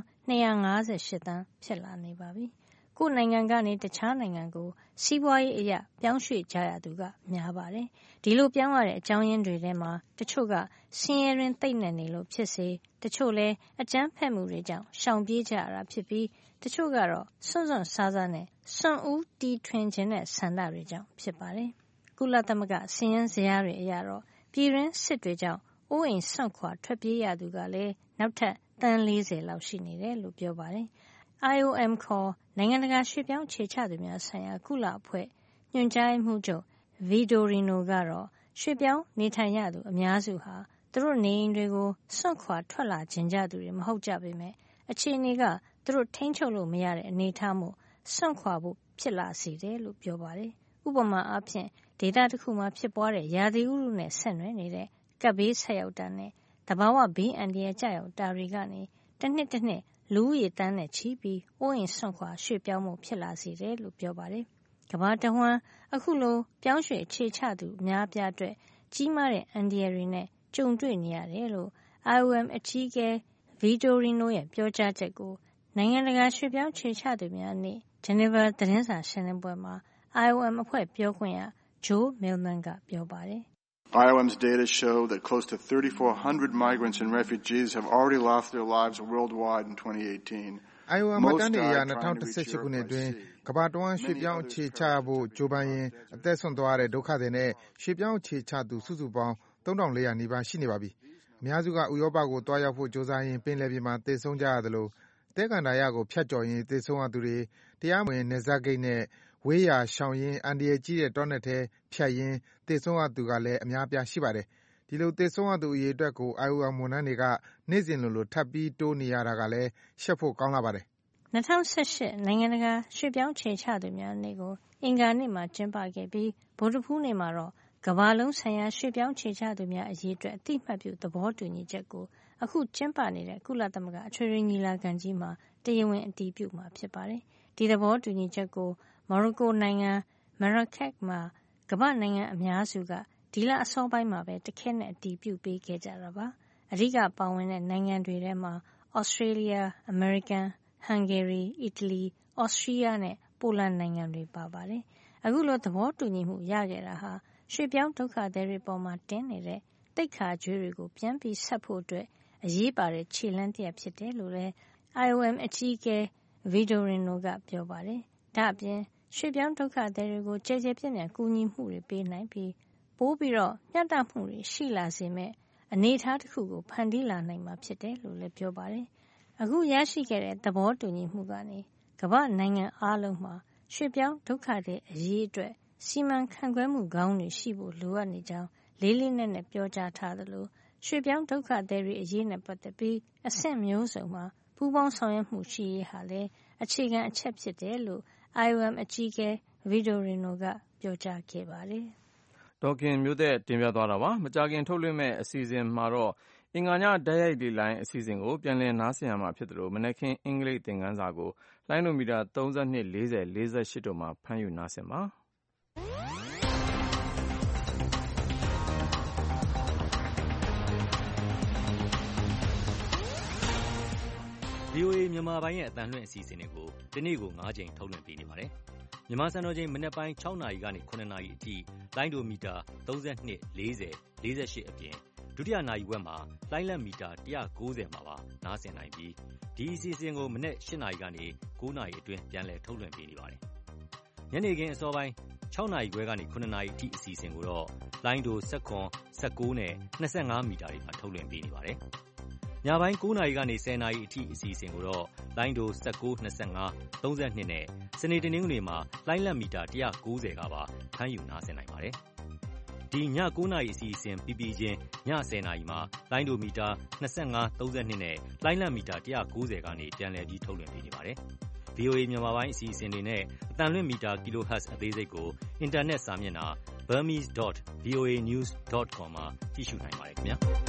258သန်းဖြစ်လာနေပါပြီ။ကိုယ်နိုင်ငံကနေတခြားနိုင်ငံကိုစီးပွားရေးအရပြောင်းရွှေ့ကြရသူကများပါတယ်။ဒီလိုပြောင်းရတဲ့အကြောင်းရင်းတွေထဲမှာတချို့ကဆင်းရဲတွင်သိပ်နေလို့ဖြစ်စေတချို့လည်းအကြမ်းဖက်မှုတွေကြောင့်ရှောင်ပြေးကြရတာဖြစ်ပြီးတချို့ကတော့စွန့်စားစားနဲ့စွန့်ဦးတီထွင်ခြင်းတဲ့ဆန္ဒတွေကြောင့်ဖြစ်ပါတယ်။ကုလသမဂ္ဂစာရင်းဇယားတွေအရတော့ပြည်တွင်းစစ်တွေကြောင့်အိုးအိမ်စွန့်ခွာထွက်ပြေးရသူကလည်းနောက်ထပ်သန်း40လောက်ရှိနေတယ်လို့ပြောပါတယ်။ IOM ခေါ်နိုင်ငံတကာရွှေ့ပြောင်းအခြေချသူများဆိုင်ရာကုလအဖွဲ့ညွှန်ကြားရေးမှူးချုပ်ဗီဒိုရီနိုကတော့ရွှေ့ပြောင်းနေထိုင်ရသူအများစုဟာသူတို့နေအိမ်တွေကိုစွန့်ခွာထွက်လာခြင်းကြသူတွေမဟုတ်ကြပေမဲ့အခြေအနေကသူတို့ထိန်းချုပ်လို့မရတဲ့အနေအထားမို့စွန့်ခွာဖို့ဖြစ်လာစေတယ်လို့ပြောပါတယ်။ဥပမာအားဖြင့်ဒေသတစ်ခုမှာဖြစ်ပွားတဲ့ရာသီဥတုနဲ့ဆက်နွယ်နေတဲ့ကပ်ဘေးဆက်ရောက်တာနဲ့သဘာဝဘေးအန္တရာယ်ကျရောက်တာတွေကနေတစ်နှစ်လူဦးရေတန်းနဲ့ချီပြီးအိုးအိမ်စွန့်ခွာရွှေ့ပြောင်းမှုဖြစ်လာစေတယ်လို့ပြောပါတယ်။ကမ္ဘာတဝန်းအခုလိုပြောင်းရွှေ့အခြေချသူအများအပြားအတွက်ကြီးမားတဲ့အန္တရာယ်တွေနဲ့ကြုံတွေ့နေရတယ်လို့ IOM အကြီးအကဲဗီတိုရီနိုရဲ့ပြောကြားချက်ကိုနိုင်ငံတကာရွှေ့ပြောင်းအခြေချသူများနေ့ဂျနီဗာသတင်းစာရှင်းလင်းပွဲမှာ IOM အဖွဲ့ပြောခွင့်ရဂျိုးမီလ်မန်ကပြောပါတယ်။
IOM's data show that close to 3,400 migrants and refugees have already lost their lives worldwide in 2018.
IOM မှတ်တမ်းတွေအရ2018ခုနှစ်အတွင်းကမ္ဘာတဝန်းရွှေ့ပြောင်းအခြေချဖို့ကြိုးပမ်းရင်းအသက်ဆုံးသွားတဲ့ဒုက္ခသည်နဲ့ရွှေ့ပြောင်းအခြေချသူစုစုပေါင်း3,400နီးပါးရှိနေပါပြီ။အများစုကဥရောပကိုတွားရောက်ဖို့ကြိုးစားရင်းပင်လယ်ပြင်မှာသေဆုံးကြရသလိုသဲကန္တာရကိုဖျက်ကျော်ရင်းသေဆုံးရသူတွေတရားမဝင်နယ်စပ်ဂိတ်နဲ့ဝေးရာရှောင်ရင်းအန္တရာယ်ကြီးတဲ့တောနက်ထဲဖြတ်ရင်းသေဆုံးရသူကလည်းအများအပြားရှိပါတယ်။ဒီလိုသေဆုံးရသူအရေအတွက်ကို IOM ဝန်ထမ်းတွေကနေ့စဉ်လိုထပ်ပြီးတိုးနေရတာကလည်းရှက်ဖို့ကောင်းလာပါတယ်
။2018နိုင်ငံတကာရွှေ့ပြောင်းခြေချသူများနေ့ကိုအင်္ဂါနေ့မှာကျင်းပခဲ့ပြီးဗုဒ္ဓဖူးနေ့မှာတော့ကမ္ဘာလုံးဆိုင်ရာရွှေ့ပြောင်းခြေချသူများအရေးအတွက်အတိအမှတ်ပြုသဘောတူညီချက်ကိုအခုကျင်းပနေတဲ့ကုလသမဂ္ဂအထွေထွေညီလာခံကြီးမှာတရားဝင်အတည်ပြုမှာဖြစ်ပါတယ်။ဒီသဘောတူညီချက်ကိုမော်ရိုကိုနိုင်ငံမရာကက်မှာကမ္ဘာနိုင်ငံအများစုကဒီလအစောပိုင်းမှာပဲတခဲနဲ့အတည်ပြုပေးခဲ့ကြတာပါ။အဓိကပါဝင်တဲ့နိုင်ငံတွေထဲမှာဩစတြေးလျ၊အမေရိကန်၊ဟန်ဂေရီ၊အီတလီ၊ဩစတြီးယားနဲ့ပိုလန်နိုင်ငံတွေပါပါတယ်။အခုလိုသဘောတူညီမှုရခဲ့တာဟာရွှေ့ပြောင်းဒုက္ခသည်တွေပေါ်မှာတင်းနေတဲ့တိတ်ခါကြွေးတွေကိုပြန်ပြီးဆက်ဖို့အတွက်အရေးပါတဲ့ခြေလှမ်းတစ်ရပ်ဖြစ်တယ်လို့လည်း IOM အကြီးအကဲဗီဒိုရီနိုကပြောပါတယ်။ဒါ့အပြင်ရွှေ့ပြောင်းဒုက္ခသည်တွေကိုကြည်ကြည်ပြည့်ပြည့်ကူညီမှုတွေပေးနိုင်ပြီးပိုပြီးတော့မျှတမှုတွေရှိလာစေမဲ့အနေအထားတစ်ခုကိုဖန်တီးလာနိုင်မှာဖြစ်တယ်လို့လည်းပြောပါတယ်။အခုရရှိခဲ့တဲ့သဘောတူညီမှုကနေကမ္ဘာနိုင်ငံအားလုံးမှာရွှေ့ပြောင်းဒုက္ခသည်အရေးအတွက်စီမံခန့်ခွဲမှုကောင်းတွေရှိဖို့လိုအပ်နေကြောင်းလေးလေးနက်နက်ပြောကြားထားသလိုရွှေ့ပြောင်းဒုက္ခသည်တွေအရေးနဲ့ပတ်သက်ပြီးအဆင့်မျိုးစုံမှာပူးပေါင်းဆောင်ရွက်မှုရှိရေးဟာလည်းအခြေခံအချက်ဖြစ်တယ်လို့ IOM အကြီးအကဲဗီဒိုရီနိုကပြောကြားခဲ့ပါတယ်
။ဒေါခင်မျိုးသက်တင်ပြသွားတာပါ။မကြာခင်ထုတ်လွှင့်မဲ့အစီအစဉ်မှာတော့အင်္ဂါညတိုက်ရိုက်လေလိုင်းအစီအစဉ်ကိုပြန်လည်နားဆင်ရမှာဖြစ်သလိုမနက်ခင်းအင်္ဂလိပ်သင်ခန်းစာကိုလိုင်းနိုမီတာ32 40 48တို့မှာဖမ်းယူနားဆင်ပါ။
VOA မြန်မာပိုင်းရဲ့အသံလွှင့်အစီအစဉ်တွေကိုဒီနေ့ကို9 ကြိမ်ထုတ်လွှင့်ပေးနေပါတယ်။မြန်မာစံတော်ချိန်မနက်ပိုင်း6 နာရီကနေ9 နာရီအထိလိုင်းဒိုမီတာ32 40 48အပြင်ဒုတိယနာရီဝက်မှာလိုင်းလက်မီတာ190မှာပါနားဆင်နိုင်ပြီးဒီအစီအစဉ်ကိုမနက်8 နာရီကနေ9 နာရီအတွင်းပြန်လည်ထုတ်လွှင့်ပေးနေပါတယ်။ညနေခင်းအစောပိုင်း6 နာရီခွဲကနေ9 နာရီအထိအစီအစဉ်ကိုတော့လိုင်းဒို19 19နဲ့25မီတာတွေမှာထုတ်လွှင့်ပေးနေပါတယ်။ညပိုင်း9 နာရီကနေ10 နာရီအထိအစီအစဉ်ကိုတော့လိုင်းဒို19 25 32နဲ့စနေတနင်္ဂနွေမှာလိုင်းလက်မီတာ190ကပါဖမ်းယူနားဆင်နိုင်ပါတယ်။ဒီည9 နာရီအစီအစဉ်ပြီးချင်းည10 နာရီမှာလိုင်းဒိုမီတာ25 32နဲ့လိုင်းလက်မီတာ190ကနေပြန်လည်ပြီးထုတ်လွှင့်ပေးနေပါတယ်။ VOA မြန်မာပိုင်းအစီအစဉ်တွေနဲ့အသံလွှင့်မီတာ kHz အသေးစိတ်ကိုအင်တာနက်စာမျက်နှာ burmese.voanews.com မှာကြည့်ရှုနိုင်ပါတယ်ခင်ဗျာ။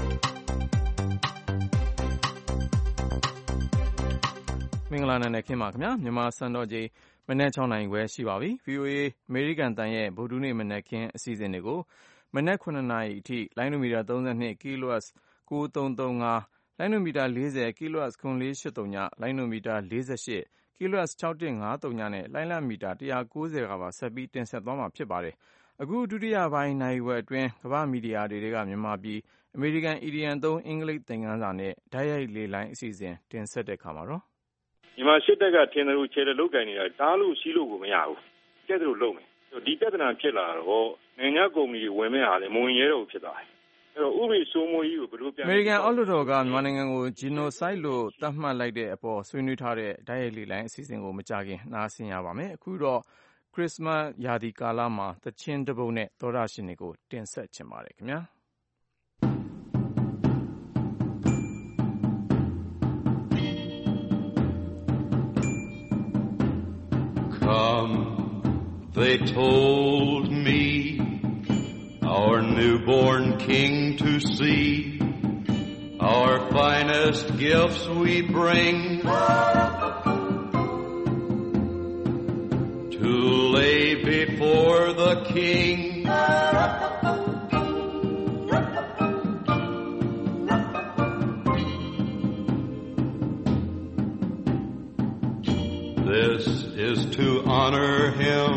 မင်္ဂလာနံနက်ခင်းပါခင်ဗျာမြန်မာစံတော်ချိန်မနက်6 နာရီခွဲရှိပါပြီ VOA အမေရိကန်တန်ရဲ့ဗုဒ္ဓနေ့မနက်ခင်းအစီအစဉ်တွေကိုမနက်9 နာရီအထိလိုင်းဒိုမီတာ32 kHz 9335လိုင်းဒိုမီတာ40 kHz 9483လိုင်းဒိုမီတာ48 kHz 6153နဲ့လိုင်းလက်မီတာ190ကပါဆက်ပြီးတင်ဆက်သွားမှာဖြစ်ပါတယ်အခုဒုတိယပိုင်းနိုင်ဝက်အတွင်းကမ္ဘာမီဒီယာတွေကမြန်မာပြည်အမေရိကန် EDN 3အင်္ဂလိပ်သင်ခန်းစာနဲ့ဓာတ်ရိုက်လေလိုင်းအစီအစဉ်တင်ဆက်တဲ့ခါမှာတော့
မြန်မာစစ်တပ်ကထင်တယ်လို့ခြေတယ်လုပ်ကင်နေတာတားလို့စီးလို့ကိုမရဘူးကျက်တယ်လို့လုပ်မယ်ဒီပြဿနာဖြစ်လာတော့နိုင်ငံကုမ္ပဏီတွေဝင်မဲ့ဟာလေမဝင်ရဲတော့ဖြစ်သွားတယ်အဲ့တော့ဥပဒေစိုးမိုးရေးကိုဘယ်လိုပြန်
အမေရိကန်အောက်လွှတ်တော်ကမြန်မာနိုင်ငံကိုဂျီနိုဆိုက်လို့သတ်မှတ်လိုက်တဲ့အပေါ်ဆွေးနွေးထားတဲ့ဓာတ်ရိုက်လေလိုင်းအစီအစဉ်ကိုမကြခင်နားဆင်ရပါမယ်အခုတော့ခရစ်စမတ်ရာသီကာလမှာသချင်းတပုတ်နဲ့သောတာရှင်တွေကိုတင်ဆက်ချင်ပါတယ်ခင်ဗျာ
They told me our newborn king to see our finest gifts we bring to lay before the king this is to honor him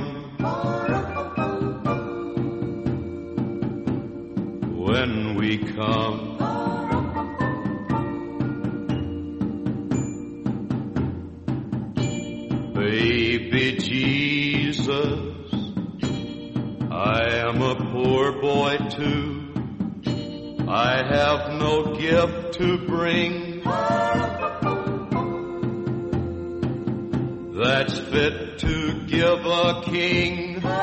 when we come baby Jesus I am a poor boy too I have no gift to bring that's fit to give a king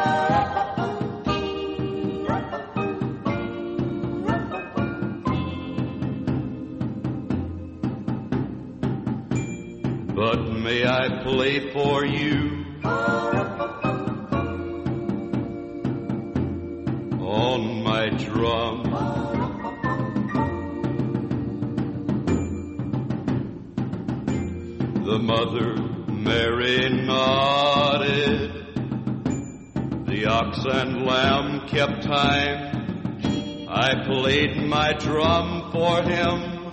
but may I play for you on my drum the mother Mary nodded the ox and lamb kept time I played my drum for him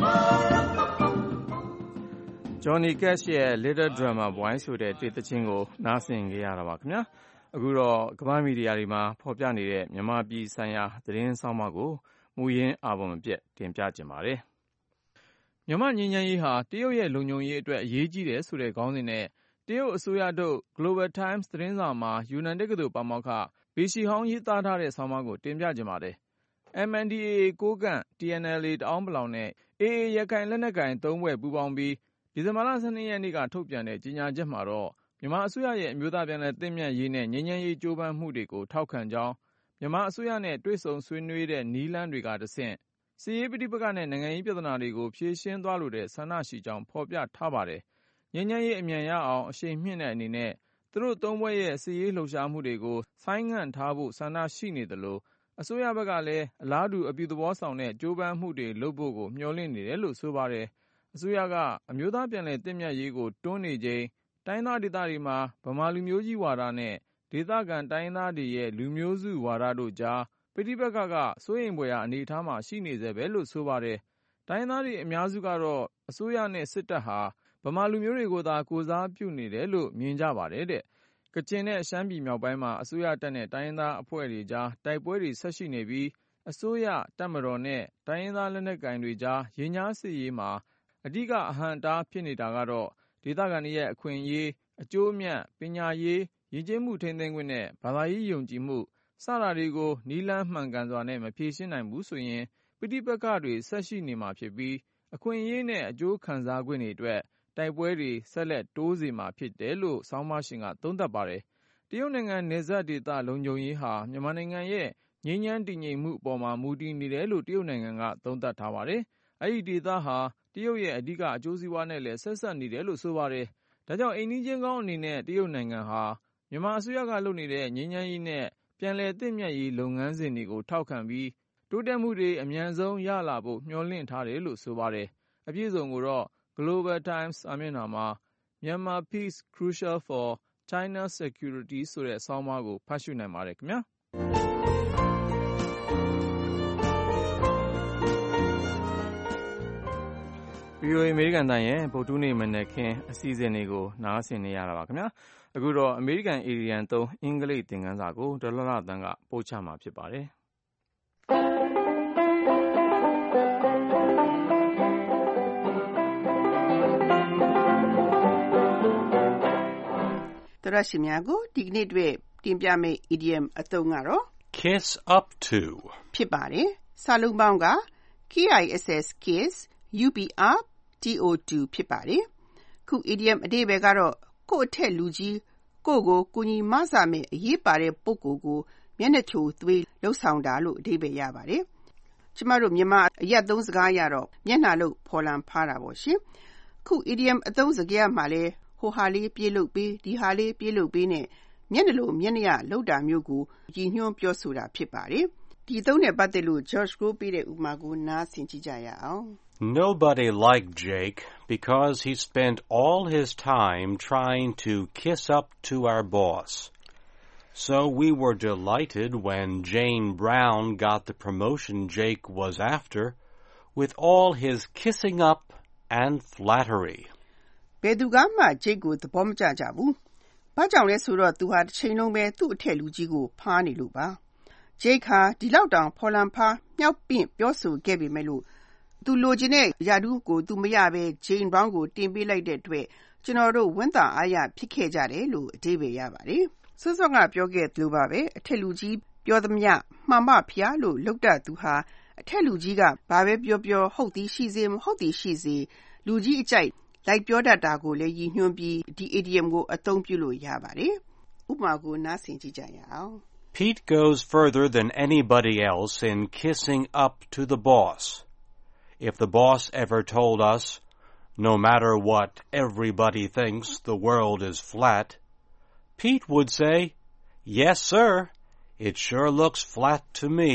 Johnny Cash ရဲ့ Little Drummer Boy ဆိုတဲ့တေးသချင်းကိုနားဆင်ကြရတာပါခင်ဗျာအခုတော့ကမ္ဘာမီဒီယာတွေမှာဖော်ပြနေတဲ့မြန်မာပြည်ဆိုင်ရာသတင်းဆောင်မကိုမူရင်းအာဘော်မပြတ်တင်ပြကြပါတယ်မြန်မာငြိမ်းချမ်းရေးဟာတရုတ်ရဲ့လုံခြုံရေးအတွက်အရေးကြီးတယ်ဆိုတဲ့ခေါင်းစဉ်နဲ့တရုတ်အစိုးရတို့ Global Times သတင်းစာမှာယူနန်တက္ကသိုလ်ပါမောက္ခဘေရှီဟောင်းရေးသားထားတဲ့ဆောင်းပါးကိုတင်ပြကြပါတယ်MNDAA ကိုးကန့် TNLA တအောင်းပလောင်နဲ့ AA ရခိုင်လက်နက်ကိုင်၃ဘွဲ့ပူးပေါင်းပြီးဒီဇင်ဘာလ12ရက်နေ့ကထုတ်ပြန်တဲ့ကြေညာချက်မှာတော့မြန်မာအစိုးရရဲ့အမျိုးသားပြန်လည်သင့်မြတ်ရေးနဲ့ငြိမ်းချမ်းရေးကြိုးပမ်းမှုတွေကိုထောက်ခံကြောင်းမြန်မာအစိုးရနဲ့တွေ့ဆုံဆွေးနွေးတဲ့နည်းလမ်းတွေကတဆင့်စစ်ရေးပဋိပက္ခနဲ့နိုင်ငံရေးပြဿနာတွေကိုဖြေရှင်းသွားလိုတဲ့ဆန္ဒရှိကြောင်းဖော်ပြထားပါတယ်။ငြိမ်းချမ်းရေးအမြန်ရအောင်အရှိန်မြှင့်တဲ့အနေနဲ့သူတို့သုံးဘွဲ့ရဲ့စစ်ရေးလှုပ်ရှားမှုတွေကိုဆိုင်းငံ့ထားဖို့ဆန္ဒရှိနေသလိုအစိုးရဘက်ကလည်းအလားတူအပြုသဘောဆောင်တဲ့ကြိုးပမ်းမှုတွေလုပ်ဖို့ကိုမျှော်လင့်နေတယ်လို့ဆိုပါတယ်။အစိုးရကအမျိုးသားပြန်လည်သင့်မြတ်ရေးကိုတွန်းနေချိန်တိုင်းသားဒေသတွေမှာဗမာလူမျိုးကြီးဝါဒနဲ့ဒေသခံတိုင်းသားတွေရဲ့လူမျိုးစုဝါဒတို့ကြားပဋိပက္ခကစိုးရိမ်ဖွယ်ရာအနေအထားမှာရှိနေစေပဲလို့ဆိုပါတယ်။တိုင်းသားတွေအများစုကတော့အစိုးရနဲ့စစ်တပ်ဟာဘဗမာလူမျိုးတွေကိုသာကိုယ်စားပြုနေတယ်လို့မြင်ကြပါတယ်တဲ့။ကချင်နဲ့ရှမ်းပြည်မြောက်ပိုင်းမှာအစိုးရတပ်နဲ့တိုင်းရင်းသားအဖွဲ့တွေကြားတိုက်ပွဲတွေဆက်ရှိနေပြီးအစိုးရတပ်မတော်နဲ့တိုင်းရင်းသားလက်နက်ကိုင်တွေကြားရင်ကြားစစ်ရေးမှာအဓိကအဟန့်အတားဖြစ်နေတာကတော့ဒေသခံတွေရဲ့အခွင့်အရေးအကျိုးအမြတ်ပညာရေးယဉ်ကျေးမှုထိန်းသိမ်းခွင့်နဲ့ဘာသာရေးယုံကြည်မှုစတာတွေကိုနီးလန်းမှန်ကန်စွာနဲ့မဖြေရှင်းနိုင်ဘူးဆိုရင်ပဋိပက္ခတွေဆက်ရှိနေမှာဖြစ်ပြီးအခွင့်အရေးနဲ့အကျိုးခံစားခွင့်တွေအတွက်တိုက်ပွဲတွေဆက်လက်တိုးစေမှာဖြစ်တယ်လို့ဆောင်းပါးရှင်ကသုံးသပ်ပါတယ်။တရုတ်နိုင်ငံနယ်စပ်ဒေသလုံခြုံရေးဟာမြန်မာနိုင်ငံရဲ့ငြိမ်းချမ်းတည်ငြိမ်မှုအပေါ်မှာမူတည်နေတယ်လို့တရုတ်နိုင်ငံကသုံးသပ်ထားပါတယ်။အဲဒီဒေသဟာတရုတ်ရဲ့အဓိကအကျိုးစီးပွားနဲ့လည်းဆက်စပ်နေတယ်လို့ဆိုပါတယ်။ဒါကြောင့်အိမ်နီးချင်းကောင်းအနေနဲ့တရုတ်နိုင်ငံဟာမြန်မာအစိုးရကလုပ်နေတဲ့ငြိမ်းချမ်းရေးနဲ့ပြန်လည်သင့်မြတ်ရေးလုပ်ငန်းစဉ်တွေကိုထောက်ခံပြီးတိုးတက်မှုတွေအမြန်ဆုံးရလာဖို့မျှော်လင့်ထားတယ်လို့ဆိုပါတယ်။အပြည့်အစုံကိုတော့ Global Times စာမျက်နှာမှာ Myanmar Peace Crucial for China's Security ဆိုတဲ့ဆောင်းပါးကိုဖတ်ရှုနိုင်ပါတယ်ခင်ဗျာ။ VOA အမေရိကန်တိုင်းရဲ့ဗုဒ္ဓနေ့မနက်ခင်းအစီအစဉ်တွေကိုနားဆင်နေရတာပါခင်ဗျာ။အခုတော့အမေရိကန်အေရီယန်3အင်္ဂလိပ်သင်ခန်းစာကိုဒေါ်လာသန်းကပို့ချမှာဖြစ်ပါတယ်။
သောရရှိများကိုဒီကနေ့အတွက်တင်ပြမယ့် idiom အသုံးကတော့
kiss up to
ဖြစ်ပါတယ်။စာလုံးပေါင်းက kiss kiss up to ဖြစ်ပါတယ်။ခု idiom အဓိပ္ပာယ်ကတော့ကိုယ့်အထက်လူကြီးကိုယ့်ကိုကူညီမဆမယ့်အရေးပါတဲ့ပုဂ္ဂိုလ်ကိုမျက်နှာချိုသွေးလှုပ်ဆောင်တာလို့အဓိပ္ပာယ်ရပါတယ်။ကျမတို့မြန်မာအရပ်သုံးစကားရတော့မျက်နှာလို့ဖော်လံဖားတာပေါ့ရှင်။ခု idiom အသုံးစကားမှာလဲဟိုဟာလေးပြေးလို့ပေးဒီဟာလေးပြေးလို့ပေးနဲ့မျက်နှာလိုမျက်နှာလှုပ်တာမျိုးကိုရည်ညွှန်းပြောဆိုတာဖြစ်ပါတယ်။ဒီသုံးနဲ့ပတ်သက်လို့ George ကိုပေးတဲ့ဥပမာကိုနားဆင်ကြည့်ကြရအောင်။
Nobody liked Jake because he spent all his time trying to kiss up to our boss. So we were delighted when Jane Brown got the promotion Jake was after with all his kissing up and flattery.
ဘယ်သူကမှ Jake ကိုသဘောမကျကြဘူး။ဘာကြောင့်လဲဆိုတော့သူဟာတစ်ချိန်လုံးပဲသူ့အထက်လူကြီးကိုဖားနေလို့ပါ။ Jake ဟာဒီလောက်တောင်ဖော်လံဖားမြောက်ပင့်ပြောဆိုခဲ့ပေမဲ့လို့သူလိုချင်တဲ့ယာဒူးကိုသူမရဘဲ Jane Brown ကိုတင်ပေးလိုက်တဲ့အတွက်ကျွန်တော်တို့ဝမ်းသာအားရဖြစ်ခဲ့ကြတယ်လို့အဓိပ္ပာယ်ရပါတယ်။စောစောကပြောခဲ့သလိုပါပဲအထက်လူကြီးပြောသမျှမှန်ပါဖျားလို့လုပ်တတ်သူဟာအထက်လူကြီးကဘာပဲပြောပြောဟုတ်သည်ရှိစေမဟုတ်သည်ရှိစေလူကြီးအကြိုက်လိုက်ပြောတတ်တာကိုလည်းရည်ညွှန်းပြီးဒီ idiom ကိုအသုံးပြုလို့ရပါတယ်။ဥပမာကိုနားဆင်ကြည့်ကြရအောင်။
Pete goes further than anybody else in kissing up to the boss.If the boss ever told us, no matter what everybody thinks the world is flat, Pete would say, yes, sir, it sure looks flat to me.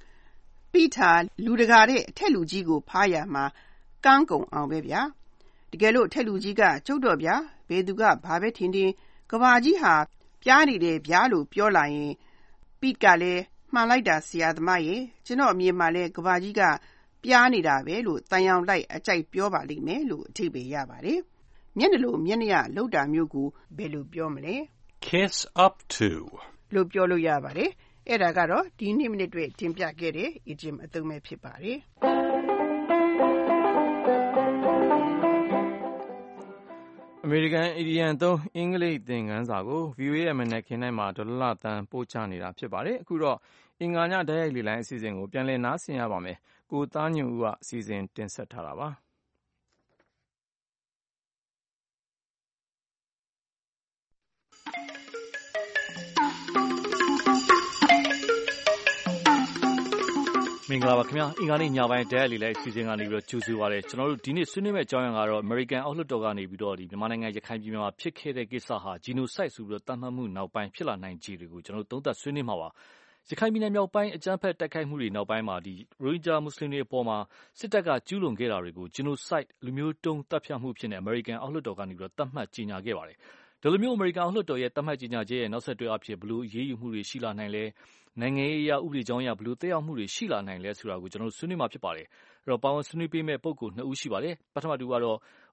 Peter လူတကာတဲ့အထက်လူကြီးကိုဖားရမှာကန်းကုန်အောင်ပဲဗျာ။တကယ်လို့အထက်လူကြီးကကျုပ်တော့ဗျာဘယ်သူကဘာပဲထင်ထင်ကဘာကြီးဟာပြားနေတယ်ဗျာလို့ပြောလာရင် Pete ကလည်းမှန်လိုက်တာဆရာသမားရဲ့ကျွန်တော်အမြင်မှာလဲကဘာကြီးကပြားနေတာပဲလို့တန်ရောင်လိုက်အကြိုက်ပြောပါလိမ့်မယ်လို့အဓိပ္ပာယ်ရပါတယ်။မျက်နှာလိုမျက်နှာလှုပ်တာမျိုးကိုဘယ်လိုပြောမလဲ
Kiss up to
လို့ပြောလို့ရပါတယ်။အဲ့ဒါကတော့ဒီနေ့မိနစ်အတွက်တင်ပြခဲ့တဲ့ idiom အသုံးပဲဖြစ်ပါတယ်။
အမေရိကန်အီဒီယန်3အင်္ဂလိပ်သင်ခန်းစာကို VOA ရဲ့မနက်ခင်းတိုင်းမှာဒေါ်လာသန်းပို့ချနေတာဖြစ်ပါတယ်။အခုတော့အင်္ဂါညဓာတ်ရိုက်လေလိုင်းအစီအစဉ်ကိုပြန်လည်နားဆင်ရပါမယ်။ကိုသားညွန့်ဦးကအစီအစဉ်တင်ဆက်ထားတာပါ။
မင်္ဂလာပါခင်ဗျာအင်္ဂါနေ့ညပိုင်းဓာတ်ရိုက်လေလိုက်အစီအစဉ်ကနေပြီးတော့ကြိုဆိုပါရစေကျွန်တော်တို့ဒီနေ့ဆွေးနွေးမယ့်အကြောင်းအရာကတော့ American အောက်လွှတ်တော်ကနေပြီးတော့ဒီမြန်မာနိုင်ငံရခိုင်ပြည်နယ်မှာဖြစ်ခဲ့တဲ့ကိစ္စဟာ genocide ဆိုပြီးတော့သတ်မှတ်မှုနောက်ပိုင်းဖြစ်လာနိုင်ခြေတွေကိုကျွန်တော်တို့သုံးသပ်ဆွေးနွေးမှာပါရခိုင်ပြည်နယ်မြောက်ပိုင်းအကြမ်းဖက်တိုက်ခိုက်မှုတွေနောက်ပိုင်းမှာဒီရိုဟင်ဂျာမွတ်စလင်တွေအပေါ်မှာစစ်တပ်ကကျူးလွန်ခဲ့တာတွေကို genocide လူမျိုးတုံးတပ်ဖြတ်မှုဖြစ်နေ American အောက်လွှတ်တော်ကနေပြီးတော့သတ်မှတ်ကြေညာခဲ့ပါတယ်ဒီလိုမျိုး American အောက်လွှတ်တော်ရဲ့သတ်မှတ်ကြေညာချက်ရဲ့နောက်ဆက်တွဲအဖြစ်ဘလို့အရေးယူမှုတွေရှိလာနိုင်လဲနိုင်ငံရေးအရာဥပဒေကြောင်းအရဘလို့တက်ရောက်မှုတွေရှိလာနိုင်လဲဆိုတာကိုကျွန်တော်တို့ဆွေးနွေးမှာဖြစ်ပါတယ်အဲ့တော့ပါဝင်ဆွေးနွေးပေးမယ့်ပုဂ္ဂိုလ်2ဦးရှိပါတယ်ပထမတူကတော့ဥ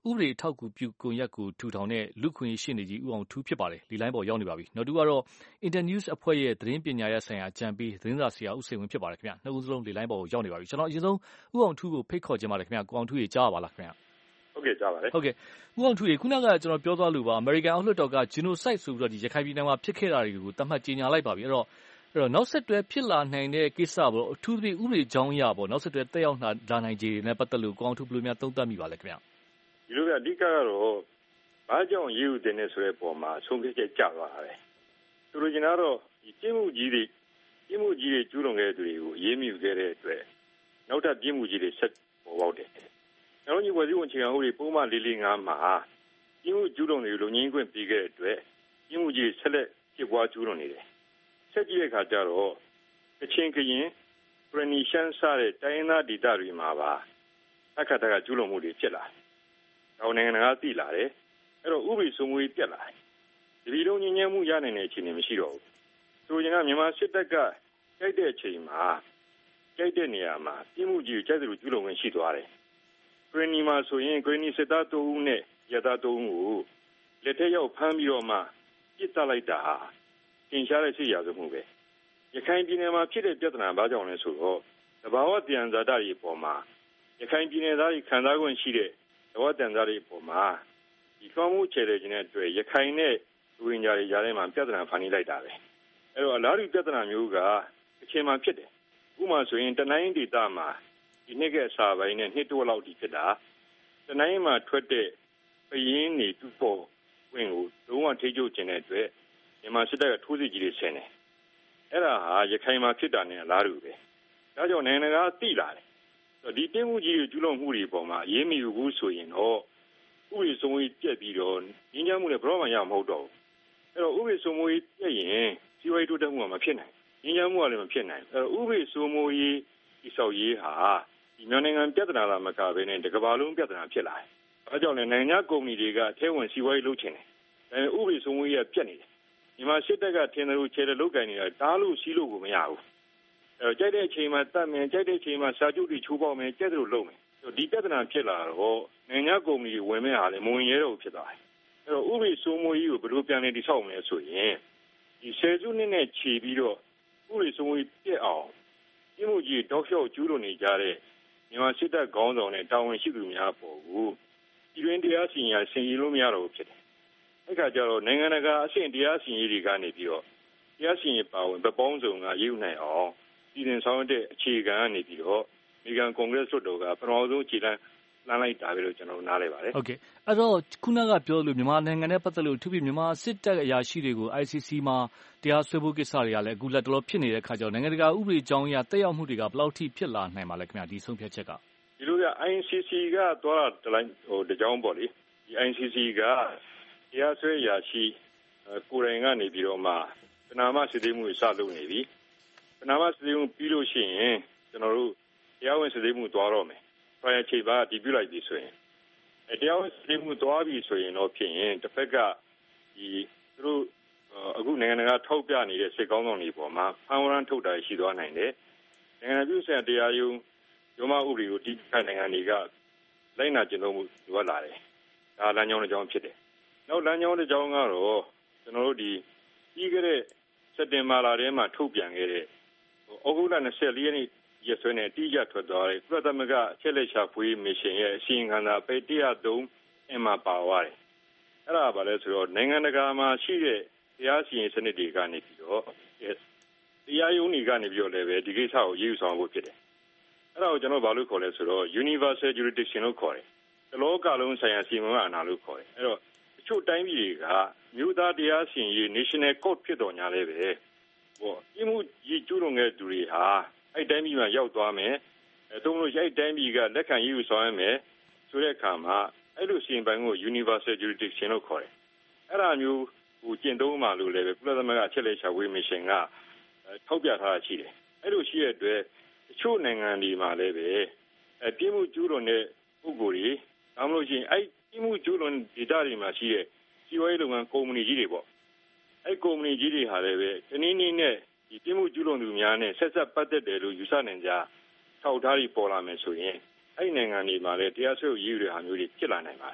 ဥပဒေထောက်ကူပြုကွန်ရက်ကိုထူထောင်တဲ့လူခွင့်ရေးရှေ့နေကြီးဦးအောင်ထူးဖြစ်ပါတယ်။လေလိုင်းပေါ်ရောက်နေပါပြီ။နောက်တူကတော့ Internews အဖွဲ့ရဲ့သတင်းပညာရပ်ဆိုင်ရာအကြံပေးသတင်းစာဆရာဦးစိန်ဝင်းဖြစ်ပါတယ်ခင်ဗျာ။နှစ်ဦးစလုံးလေလိုင်းပေါ်ရောက်နေပါပြီ။ကျွန်တော်အရင်ဆုံးဦးအောင်ထူးကိုဖိတ်ခေါ်ခြင်းပါတယ်ခင်ဗျာ။ကိုအောင်ထူးကြီးကြားပါလားခင်ဗျာ
။ဟုတ်ကဲ့ကြားပါတယ်
။ဟုတ်ကဲ့ဦးအောင်ထူးကြီးခုနကကျွန်တော်ပြောသွားလို့ပါအမေရိကန်အောက်လွှတ်တော်က genocide ဆိုပြီးတော့ဒီရခိုင်ပြည်နယ်မှာဖြစ်ခဲ့တာတွေကိုသတ်မှတ်ကြေညာလိုက်ပါပြီ။အဲ့တော့နောက်ဆက်တွဲဖြစ်လာနိုင်တဲ့ကိစ္စပေါ့အထူးသဖြင့်ဥပဒေကြောင်းအရပေါ့နောက်ဆက်တွဲတက်ရောက်လာနိုင်ခြေတွေနဲ့ပတ်သက်လို့ကိုအောင်ထူးဘယ်လိုများသုံးသပ်မိပါလဲခင်ဗျာ
ဒီလိုကအဓိကကတော့ဘာကြောင့်ရေးဥတင်နေဆိုတဲ့ပုံမှာဆုံးဖြတ်ချက်ကျသွားတာပဲဆိုလိုချင်တာတော့ဒီပြစ်မှုကြီးတွေကျူးလွန်ခဲ့တဲ့သူတွေကိုအရေးမယူခဲ့တဲ့အတွက်နောက်ထပ်ပြစ်မှုကြီးတွေဆက်ပေါ်ပေါက်တယ်ကျွန်တော်ညီဝစီဝင်ချေအောင်ဥပဒေပုံမှန်445မှာပြစ်မှုကျူးလွန်တွေကိုလုံငင်းခွင့်ပေးခဲ့တဲ့အတွက်ပြစ်မှုကြီးဆက်လက်ဖြစ်ပွားကျူးလွန်နေတယ်ဆက်ကြည့်တဲ့အခါကျတော့ကချင်ကရင်ပရနီရှန်စတဲ့တိုင်းသားဒေသတွေမှာပါအခါတကကျူးလွန်မှုတွေဖြစ်လာတယ်။နိုင်ငံကသိလာတယ်။အဲ့တော့ဥပဒေစိုးမိုးရေးပြက်လာတယ်။ဒီလိုလုံးငြင်းငြင်းမှုရနိုင်တဲ့အခြေအနေမရှိတော့ဘူး။ဆိုကြတဲ့မြန်မာစစ်တပ်ကကြိုက်တဲ့အချိန်မှာကြိုက်တဲ့နေရာမှာပြည်မှုကြီးကိုကြိုက်သလိုကျူးလွန်ဝင်ရှိသွားတယ်။ဂရနီမှာဆိုရင်ဂရနီစစ်သား3ဦးနဲ့ရသား3ဦးကိုလက်ထက်ရောက်ဖမ်းပြီးတော့မှပြစ်တက်လိုက်တာသင်ရှားတဲ့စစ်ရာဇဝမှုပဲ။ရခိုင်ပြည်နယ်မှာဖြစ်တဲ့ပြဿနာဘာကြောင့်လဲဆိုတော့သဘာဝတည်ဇာတာတွေပေါ်မှာရခိုင်ပြည်နယ်သားတွေခံစား권ရှိတဲ့သဘောတန်သားတွေပေါ်မှာဒီကောင်းမှုခြေတဲ့ခြင်းတဲ့အတွက်ရခိုင်နဲ့လူဝင်ကြတွေကြားထဲမှာပြဿနာဖန်တီးလိုက်တာပဲအဲ့တော့အလားတူပြဿနာမျိုးကအချိန်မှဖြစ်တယ်ဥပမာဆိုရင်တနိုင်းဒေသမှာဒီနှစ်ကအစာပိုင်းနဲ့နှစ်တိုးလောက်ထိဖြစ်တာတနိုင်းမှာထွက်တဲ့ပယင်းတွေသူ့ပေါ်ဝင်ကိုလုံးဝထိချုပ်ခြင်းတဲ့အတွက်မြန်မာစစ်တပ်ကထိုးစစ်ကြီးတွေဆင်တယ်အဲ့ဒါဟာရခိုင်မှာဖြစ်တာနဲ့အလားတူပဲဒါကြောင့်နိုင်ငံကသိလာတယ်ဒီပြင်းမှုကြီးကိုကျူးလွန်မှုတွေပေါ်မှာအရေးမယူဘူးဆိုရင်တော့ဥပဒေစိုးမိုးရေးပြက်ပြီးတော့ငြင်းချမှုနဲ့ဘယ်တော့မှရမှာမဟုတ်တော့ဘူးအဲ့တော့ဥပဒေစိုးမိုးရေးပြက်ရင်စီးပွားရေးတိုးတက်မှုကမဖြစ်နိုင်ငြင်းချမှုကလည်းမဖြစ်နိုင်အဲ့တော့ဥပဒေစိုးမိုးရေးဒီဆောက်ရေးဟာဒီမြန်မာနိုင်ငံပြဿနာလာမကဘဲနဲ့တစ်ကမ္ဘာလုံးပြဿနာဖြစ်လာတယ်။အဲကြောင့်လည်းနိုင်ငံကုမ္ပဏီတွေကထဲဝင်စီးပွားရေးလုပ်ချင်တယ်။ဒါပေမဲ့ဥပဒေစိုးမိုးရေးကပြက်နေတယ်။မြန်မာစစ်တပ်ကထင်တယ်လို့ခြေတယ်လုပ်ကင်နေတာတားလို့စီးလို့ကိုမရဘူး။အဲကြိုက်တဲ့အချိန်မှာတတ်မယ်ကြိုက်တဲ့အချိန်မှာစာချုပ်တွေချိုးပေါက်မယ်ကြက်တယ်လို့လုပ်မယ်။ဒီပြဿနာဖြစ်လာတော့နိုင်ငံကုမ္ပဏီတွေဝင်မဲ့ဟာလည်းမဝင်ရဲတော့ဖြစ်သွားတယ်။အဲတော့ဥပဒေစိုးမိုးရေးကိုဘယ်လိုပြန်လဲတိဆောက်မလဲဆိုရင်ဒီဆယ်စုနှစ်နဲ့ခြေပြီးတော့ဥပဒေစိုးမိုးရေးပြက်အောင်ဒီမှုကြီးတောက်လျှောက်ကျူးလွန်နေကြတဲ့မြန်မာစစ်တပ်ခေါင်းဆောင်နဲ့တာဝန်ရှိသူများပေါ်ကိုဒီတွင်တရားစီရင်ရာဆင်ရင်လို့မရတော့ဘူးဖြစ်တယ်။အဲ့ခါကျတော့နိုင်ငံတကာအဆင့်တရားစီရင်ရေးတွေကနေပြီးတော့တရားစီရင်ပါဝင်ဗပောင်းစုံကရေးနိုင်အောင်ဒီတင်ဆောင်တဲ့အခြေခံကနေပြီးတော့အမေရိကန်ကွန်ဂရက်လွှတ်တော်ကပထမဆုံးခြေလှမ်းလှမ်းလိုက်တာပဲလို့ကျွန်တော်နားလည်ပါတယ်
။ဟုတ်ကဲ့အဲ့တော့ခုနကပြောလို့မြန်မာနိုင်ငံနဲ့ပတ်သက်လို့သူပြီးမြန်မာစစ်တပ်အရာရှိတွေကို ICC မှာတရားစွဲဖို့ကိစ္စတွေကလည်းအခုလက်တလောဖြစ်နေတဲ့ခါကျတော့နိုင်ငံတကာဥပဒေကြောင်းအရတက်ရောက်မှုတွေကဘယ်လောက်ထိဖြစ်လာနိုင်ပါလဲခင်ဗျာဒီဆုံးဖြတ်ချက်က
ဒီလိုက ICC ကသွားတာတကြောင်းပေါ့လေဒီ ICC ကတရားစွဲရာရှိကိုယ်တိုင်ကနေပြီးတော့မှပဏာမစစ်သေးမှုစလုပ်နေပြီပဏာမစစ်သေးမှုပြီးလို့ရှိရင်ကျွန်တော်တို့တရားဝင်စစ်သေးမှုသွားတော့မယ်။ဘာအခြေပါဒီပြုလိုက်ပြီဆိုရင်တရားဝင်စစ်သေးမှုသွားပြီဆိုရင်တော့ဖြစ်ရင်တစ်ဖက်ကဒီသူတို့အခုနိုင်ငံကထောက်ပြနေတဲ့စစ်ကောင်းဆောင်တွေပေါ်မှာဖမ်းဝရမ်းထုတ်တာရှိသွားနိုင်တယ်။နိုင်ငံပြုဆိုင်တရားရုံးရုံးမဥပဒေကိုဒီနိုင်ငံတွေကလိုက်နာကျင့်သုံးမှုလိုလာတယ်။ဒါလမ်းကြောင်းတစ်ကြောင်းဖြစ်တယ်။နောက်လမ်းကြောင်းတစ်ကြောင်းကတော့ကျွန်တော်တို့ဒီပြီးခဲ့တဲ့စက်တင်ဘာလထဲမှာထုတ်ပြန်ခဲ့တဲ့ဩဂုတ်လ24ရက်နေ့ရက်စွဲနဲ့တိကျထွက်သွားတဲ့ကုလသမဂ္ဂအချက်လက်ရှာဖွေးမစ်ရှင်ရဲ့အစီရင်ခံစာပေ103အင်မှာပါသွားတယ်။အဲ့ဒါဘာလဲဆိုတော့နိုင်ငံတကာမှာရှိတဲ့တရားစီရင်စနစ်တွေကနေပြီးတော့တရားရုံးတွေကနေပြီးတော့လည်းပဲဒီကိစ္စကိုရေးယူဆောင်ဖို့ဖြစ်တယ်။အဲ့ဒါကိုကျွန်တော်ဘာလို့ခေါ်လဲဆိုတော့ Universal Jurisdiction လို့ခေါ်တယ်။တလောကလုံးဆိုင်ရာစီမံအာဏာလို့ခေါ်တယ်။အဲ့တော့တချို့တိုင်းပြည်တွေကမြို့သားတရားစီရင်ရေး National Court ဖြစ်တော်ညာလဲပဲ။ဒီမှုကြီးကျူးလွန်တဲ့သူတွေဟာအဲ့တိုင်းပြည်မှာရောက်သွားမယ်။သုံးလို့အဲ့တိုင်းပြည်ကလက်ခံရေးယူဆောင်ရမယ်ဆိုတဲ့အခါမှာအဲ့လိုစီရင်ပိုင်းကို Universal Jurisdiction လို့ခေါ်တယ်။အဲ့ဒါမျိုးကိုကျင့်သုံးမှလို့လည်းပဲကုလသမဂ္ဂအချက်လက်ရှာဖွေးမစ်ရှင်ကထောက်ပြထားတာရှိတယ်။အဲ့လိုရှိတဲ့အတွက်တချို့နိုင်ငံတွေမှာလည်းပဲပြည်မှုကျူးလွန်တဲ့ပုဂ္ဂိုလ်တွေဒါမှမဟုတ်ရှင်အဲ့ပြည်မှုကျူးလွန်ဒေသတွေမှာရှိတဲ့စီးပွားရေးလုပ်ငန်းကုမ္ပဏီကြီးတွေပေါ့အဲ့ကုမ္ပဏီကြီးတွေဟာလည်းပဲတနည်းနည်းနဲ့ဒီပြည်မှုကျူးလွန်သူများနဲ့ဆက်ဆက်ပတ်သက်တယ်လို့ယူဆနိုင်ကြထောက်ထားပြီးပေါ်လာမယ်ဆိုရင်အဲ့နိုင်ငံတွေမှာလည်းတရားစွဲရေးတွေဟာမျိုးတွေဖြစ်လာနိုင်ပါတယ်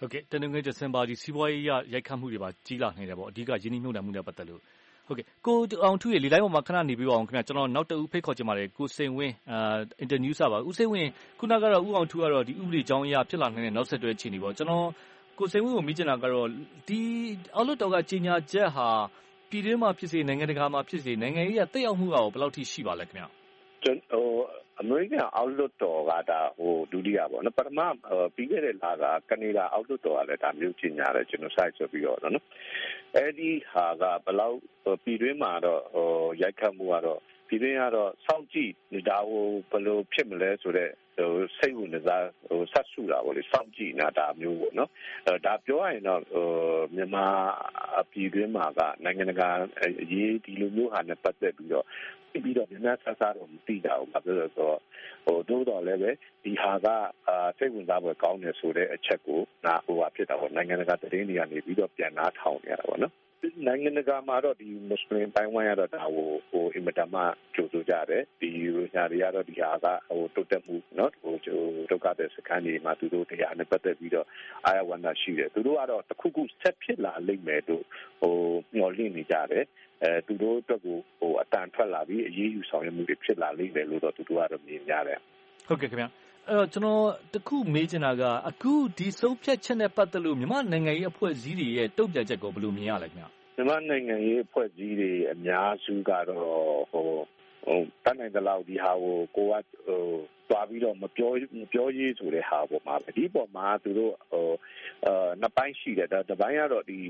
ဟုတ်ကဲ့တနင်္ဂနွေ December ဒီစီးပွားရေးရိုက်ခတ်မှုတွေပါကြီးလာနေတယ်ပေါ့အဓိကရင်းနှီးမြှုပ်နှံမှုနဲ့ပတ်သက်လို့ဟုတ်ကဲ့ကိုအောင်ထူးရေလေတိုင်းပေါ်မှာခဏနေပြီးအောင်ခင်ဗျာကျွန်တော်နောက်တဦးဖိတ်ခေါ်ချင်ပါတယ်ကိုစိန်ဝင်းinterview ပါဦးစိန်ဝင်းခုနကတော့ဦးအောင်ထူးကတော့ဒီဥပဒေကြောင်းအရဖြစ်လာနေတဲ့နောက်ဆက်တွဲအခြေအနေပေါ့ကျွန်တော်ကိုစိန်ဝင်းကိုမေးချင်တာကတော့ဒီအောက်လွှတ်တော်ကကြီးညာချက်ဟာပြည်တွင်းမှာဖြစ်စေနိုင်ငံတကာမှာဖြစ်စေနိုင်ငံရေးကတက်ရောက်မှုကဘယ်လောက်ထိရှိပါလဲခင်ဗျာ
အမေရိကန်အောက်လွှတ်တော်ကဒါဒုတိယပေါ့နော်ပထမပြီးခဲ့တဲ့လကကနေဒါအောက်လွှတ်တော်ကလည်းဒါမျိုးကြီးညာတယ်ကျွန်တော်စိုက်ဆိုပြီးတော့နော်အဲ့ဒီဟာကဘယ်လောက်ပြည်တွင်းမှာတော့ရိုက်ခတ်မှုကတော့ပြည်တွင်းကတော့စောင့်ကြည့်ဒါကိုဘယ်လိုဖြစ်မလဲဆိုတော့စိတ်ဝင်စားဆက်စုတာပေါ့လေစောင့်ကြည့်နေတာမျိုးပေါ့နော်ဒါပြောရရင်တော့မြန်မာပြည်တွင်းမှာကနိုင်ငံတကာအရေးဒီလိုမျိုးဟာနဲ့ပတ်သက်ပြီးတော့မြန်မာဆက်စားတော့မသိကြဘူးဘာဖြစ်လို့ဆိုတော့တို့တော့လည်းပဲဒီဟာကစိတ်ဝင်စားပွဲကောင်းတယ်ဆိုတဲ့အချက်ကိုဖြစ်တာပေါ့နိုင်ငံတကာသတင်းတွေကနေပြီးတော့ပြန်နားထောင်နေရတာပေါ့နော်နိုင်ငံတကာမှာတော့ဒီမွတ်စလင်တိုင်းဝိုင်းရတော့ဒါကိုအင်မတန်မှကြိုဆိုကြတယ်ဒီညာတွေကတော့ဒီဟာကတိုးတက်မှုเนาะဒုက္ခတဲ့စခန်းတွေမှာသူတို့တရားနဲ့ပတ်သက်ပြီးတော့အာရဝန္တာရှိတယ်သူတို့ကတော့တစ်ခုခုဆက်ဖြစ်လာလိမ့်မယ်လို့မျှော်လင့်နေကြတယ်သူတို့အတွက်ကိုအတန်ထွက်လာပြီးအရေးယူဆောင်ရွက်မှုတွေဖြစ်လာလိမ့်မယ်လို့တော့သူတို့ကတော့မြင်ကြတယ်
ဟုတ်ကဲ့ခင်ဗျာအဲ့တော့ကျွန်တော်တခုမေးချင်တာကအခုဒီဆုံးဖြတ်ချက်နဲ့ပတ်သက်လို့မြန်မာနိုင်ငံရေးအဖွဲ့အစည်းတွေရဲ့တုံ့ပြန်ချက်ကိုဘယ်လိုမြင်ရလဲခင်ဗျာ
မြန်မာနိုင်ငံရေးအဖွဲ့အစည်းတွေအများစုကတော့တတ်နိုင်တဲ့လောက်ဒီဟာကိုသွားပြီးတော့မပြောရေးဆိုတဲ့ဟာပေါ်မှာဒီပေါ်မှာသူတို့နှစ်ပိုင်းရှိတယ်ဒါတစ်ပိုင်းကတော့ဒီ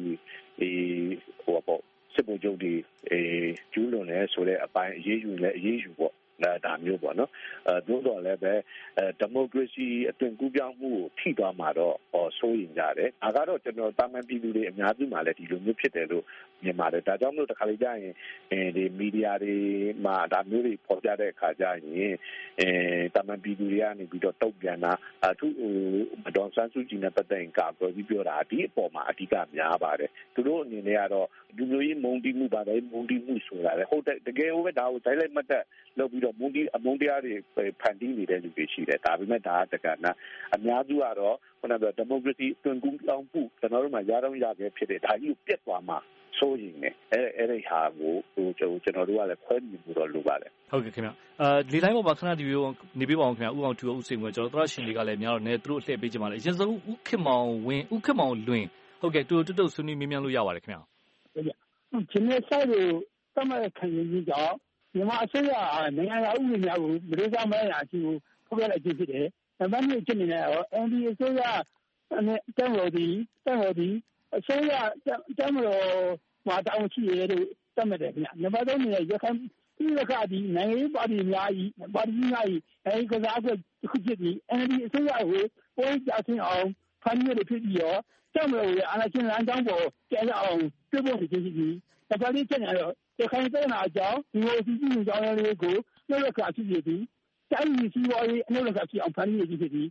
စစ်ဗိုလ်ချုပ်တွေကျူးလွန်တယ်ဆိုတဲ့အပိုင်းအရေးယူပေါ့ဒါမျိုးပေါ့နော်သို့တော်လည်းပဲဒီမိုကရေစီအသွင်ကူးပြောင်းမှုကိုထိသွားမှာတော့စိုးရင်ကြတယ်ဒါကတော့ကျွန်တော်တာမန်ပြည်သူတွေအများစုမှာလည်းဒီလိုမျိုးဖြစ်တယ်လို့မြင်ပါတယ်ဒါကြောင့်မို့တစ်ခါလေကြာရင်ဒီမီဒီယာတွေမှာဒါမျိုးတွေပေါ်ပြတဲ့အခါကျရင်တာမန်ပြည်သူတွေကနေပြီးတော့တုံ့ပြန်တာအထူးဒေါ်ဆန်းစုကြည်နဲ့ပတ်သက်ရင်ကာကွယ်ပြီးပြောတာဒီအပေါ်မှာအဓိကများပါတယ်သူတို့အနေနဲ့ကတော့လူမျိုးရေးမုန်းတီးမှုပါတယ်မုန်းတီးမှုဆိုတာလေဟုတ်တယ်တကယ်ဟိုပဲဒါကိုတိုင်းလိုက်မှတ်သက်လုပ်ပြီးတော့အမုန်းတရားတွေဖန်တီးနေတဲ့လူတွေရှိတယ်ဒါပေမဲ့ဒါကတက္ကနာအများစုကတော့ခုနကဒီမိုကရေစီတွင်ကူးအောင်မှုကျွန်တော်တို့မှာရတော့ရခဲ့ဖြစ်တယ်ဒါကြီးကိုပြတ်သွားမှာစိုးရင်ねအဲ့ဒီဟာကိုကျွန်တော်တို့ကလည်းခွဲမြင်မှုတော့လိုပါတယ်
ဟုတ်ကဲ့ခင်ဗျလေတိုင်းပေါ်မှာခဏဒီနေပြပါအောင်ခင်ဗျဦးအောင်ထူဦးစိန်ဝဲကျွန်တော်တို့ရှင်တွေကလည်းများတော့ねသူတို့အလှည့်ပေးကြပါလေအရင်ဆုံးဦးခင်မောင်လွင်ဟုတ်ကဲ့တူတုတ်ဆွေးနွေးမေးမြန်းလို့ရပါတယ်ခင်ဗျ
ဟုတ်ကဲ့ဒီနေ့ဆိုင်ကိုတမန်ခံရင်းကြောင့်မြန်မာအစိုးရနိုင်ငံရေးဥပဒေများကိုမလေးစားမရအဖြစ်ကိုဖော်ပြလိုက်ခြင်းဖြစ်တယ်။ဒါမှမဟုတ်ဖြစ်နေတယ်ရော NLD အစိုးရနဲ့တက်မလို့ဒီအစိုးရတက်မလို့မှာတောင်းရှိရလို့တတ်မှတ်တယ်ခင်ဗျ။နံပါတ်3နေရခိုင်ပြည်ကဒီနိုင်ငံရေးပါတီများကြီးအဲဒီကစားအတွက်တစ်ခုဖြစ်ပြီး NLD အစိုးရကိုပိုးကြဆင်းအောင်ဖန်တီးရဖြစ်ပြီးရောတက်မလို့အာဏာရှင်လမ်းကြောင်းပေါ်ကျရအောင်ပြုလုပ်နေခြင်းဖြစ်ပြီးဒါပါလိမ့်ချက်ရတော့ရခိုင်ပြည်နယ်အကြောင်းဒီလိုစီစီကြောင်းလေးကိုနှုတ်လက်ခဖြစ်ပြီးတိုင်းပြည်စီးပွားရေးအနှုတ်လက်ခဖြစ်အောင်ဖန်တီးရခြင်းဖြစ်ပြီး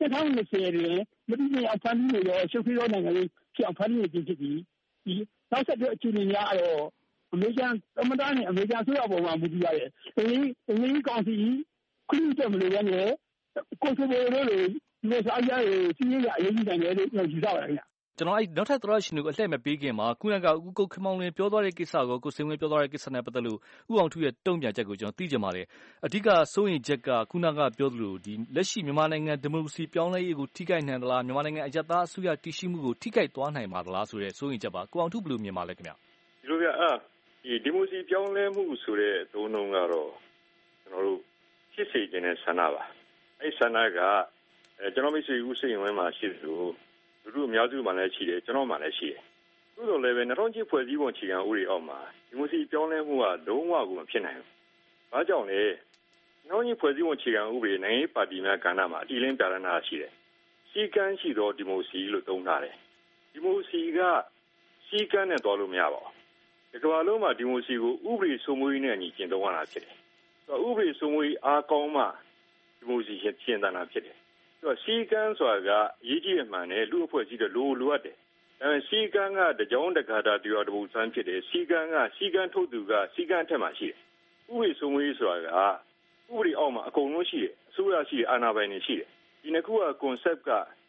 2020တွင်မတိကျအောင်ဖန်တီးရရောရှုပ်ထွေးသောနိုင်ငံရေးဖြစ်အောင်ဖန်တီးရခြင်းဖြစ်ပြီးဒီနောက်ဆက်တွဲအခြေအနေများတော့အမေရိကန်သမ္မတနဲ့အမေရိကန်ဆိုရပေါ်မှာမူတည်ရတယ်ဒီကောင်စီခွင့်ပြုမလို့ရတယ်ကိုယ်ကိုယ်လိုဒီစားရည်စီးရအရေးကြီးတယ်လို့ယူဆပါတယ်ခင်ဗျ
ကျွန်တော်နောက်ထပ်သရရှင်တွေကိုအလှည့်မပေးခင်မှာခုနကဦးကုတ်ခမောင်လင်းပြောသွားတဲ့ကိစ္စကိုစိန်ဝင်းပြောသွားတဲ့ကိစ္စနဲ့ပတ်သက်လို့ဦးအောင်ထူးရဲ့တုံ့ပြန်ချက်ကိုကျွန်တော်သိချင်ပါတယ်အဓိကစိုးရင်ချက်ကခုနကပြောသလိုဒီလက်ရှိမြန်မာနိုင်ငံဒီမိုကရေစီပြောင်းလဲရေးကိုထိခိုက်နိုင်သလားမြန်မာနိုင်ငံအရပ်သားအစိုးရတည်ရှိမှုကိုထိခိုက်သွားနိုင်ပါသလားဆိုတဲ့စိုးရင်ချက်ပါကိုအောင်ထူးဘယ်လိုမြင်ပါလဲခင်ဗျ
ဒီလိုပြဒီမိုကရေစီပြောင်းလဲမှုဆိုတဲ့သုံးနှုန်းကတော့ကျွန်တော်တို့ဖြစ်စေခြင်းနဲ့ဆန္ဒပါအဲ့ဆန္ဒကကျွန်တော်မိတ်ဆွေဦးစိန်ဝင်းမှာရှိသလိုလူတို့အများစုမှလည်းရှိတယ်ကျွန်တော်မှလည်းရှိတယ်။သို့တော်လည်းပဲ2000ဖွဲ့စည်းပုံအခြေခံဥပဒေအောက်မှာဒီမိုကရေစီပြောင်းလဲမှုကလုံးဝကိုမဖြစ်နိုင်ဘူး။ဘာကြောင့်လဲ2000ဖွဲ့စည်းပုံအခြေခံဥပဒေနိုင်ငံရေးပါတီများကဏ္ဍမှာအတိအလင်းပြဋ္ဌာန်းတာရှိတယ်။စီကန်းရှိသောဒီမိုကရေစီလို့သုံးထားတယ်။ဒီမိုကရေစီကစီကန်းနဲ့သွားလို့မရပါဘူး။ဒီကမ္ဘာလုံးမှာဒီမိုကရေစီကိုဥပဒေစိုးမိုးရေးနဲ့အညီကျင့်သုံးရတာဖြစ်တယ်။ဥပဒေစိုးမိုးရေးအားကောင်းမှဒီမိုကရေစီရှင်းသန်တာဖြစ်တယ်စီကန်းဆိုတာကအရေးကြီးမှန်တယ်လူအဖွဲ့အစည်းတွေလိုအပ်တယ်ဒါပေမဲ့စီကန်းကတကြောင်တကာတာတရားတပူစမ်းဖြစ်တယ်စီကန်းထုတ်သူကစီကန်းထက်မှရှိတယ်ဥပဒေစိုးမိုးရေးဆိုတာကဥပဒေအောက်မှာအကုန်လုံးရှိတယ်အစိုးရရှိတယ်အာဏာပိုင်တွေရှိတယ်ဒီနှစ်ခုက concept က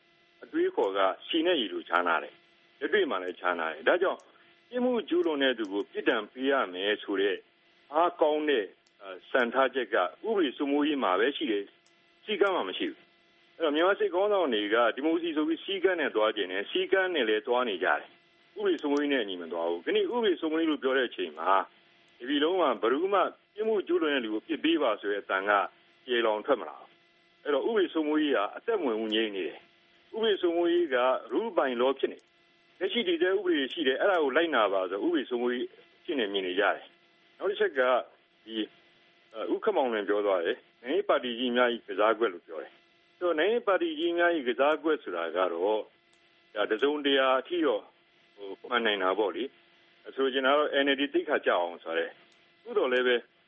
အတွေးခေါ်ကစီနဲ့ရည်လိုခြားနာတယ်လက်တွေ့မှလည်းခြားနာတယ်ဒါကြောင့်ပြမှုကျူးလွန်တဲ့သူကိုပြစ်ဒဏ်ပေးရမယ်ဆိုတဲ့အားကောင်းတဲ့စံထားချက်ကဥပဒေစိုးမိုးရေးမှာပဲရှိတယ်စီကံမှာမရှိဘူးအဲ့တော့မြန်မာစစ်ကောင်းဆောင်တွေကဒီမိုစီဆိုပြီးစီကံနဲ့တွားကျင်တယ်စီကံနဲ့လည်းတွားနေကြတယ်ဥပဒေစိုးမိုးရေးနဲ့အညီမတွားဘူးခဏဥပဒေစိုးမိုးရေးလို့ပြောတဲ့အချိန်မှာဒီလုံးမှာဘယ်သူမှပြမှုကျူးလွန်တဲ့လူကိုပြစ်ပေးပါဆိုတဲ့အတန်ကကြေလောင်ထွက်မလာဘူးအဲ့တော့ဥပဒေစိုးမိုးရေးကအသက်ဝင်ဝင်ငြိမ့်နေတယ်ဥပဒေစိုးမိုးရေးကရူပိုင်လောဖြစ်နေလက်ရှိတည်တဲ့ဥပဒေရှိတယ်အဲ့ဒါကိုလိုက်နာပါဆိုဥပဒေစိုးမိုးရေးဖြစ်နေမြင်နေကြတယ်နောက်တစ်ချက်ကဒီဥက္ကမောင်လည်းပြောသွားတယ်နိုင်ငံပါတီကြီးအများကြီးကစားကွက်လို့ပြောတယ်ဆိုတော့နိုင်ငံပါတီကြီးအများကြီးကစားကွက်ဆိုတာကတော့ဒါတစုံတရာအထိတော့မှန်နိုင်တာပေါ့လေဆိုချင်တာတော့ NLD တိတ်ခါကြအောင်ဆိုရဲသို့တော်လည်းပဲ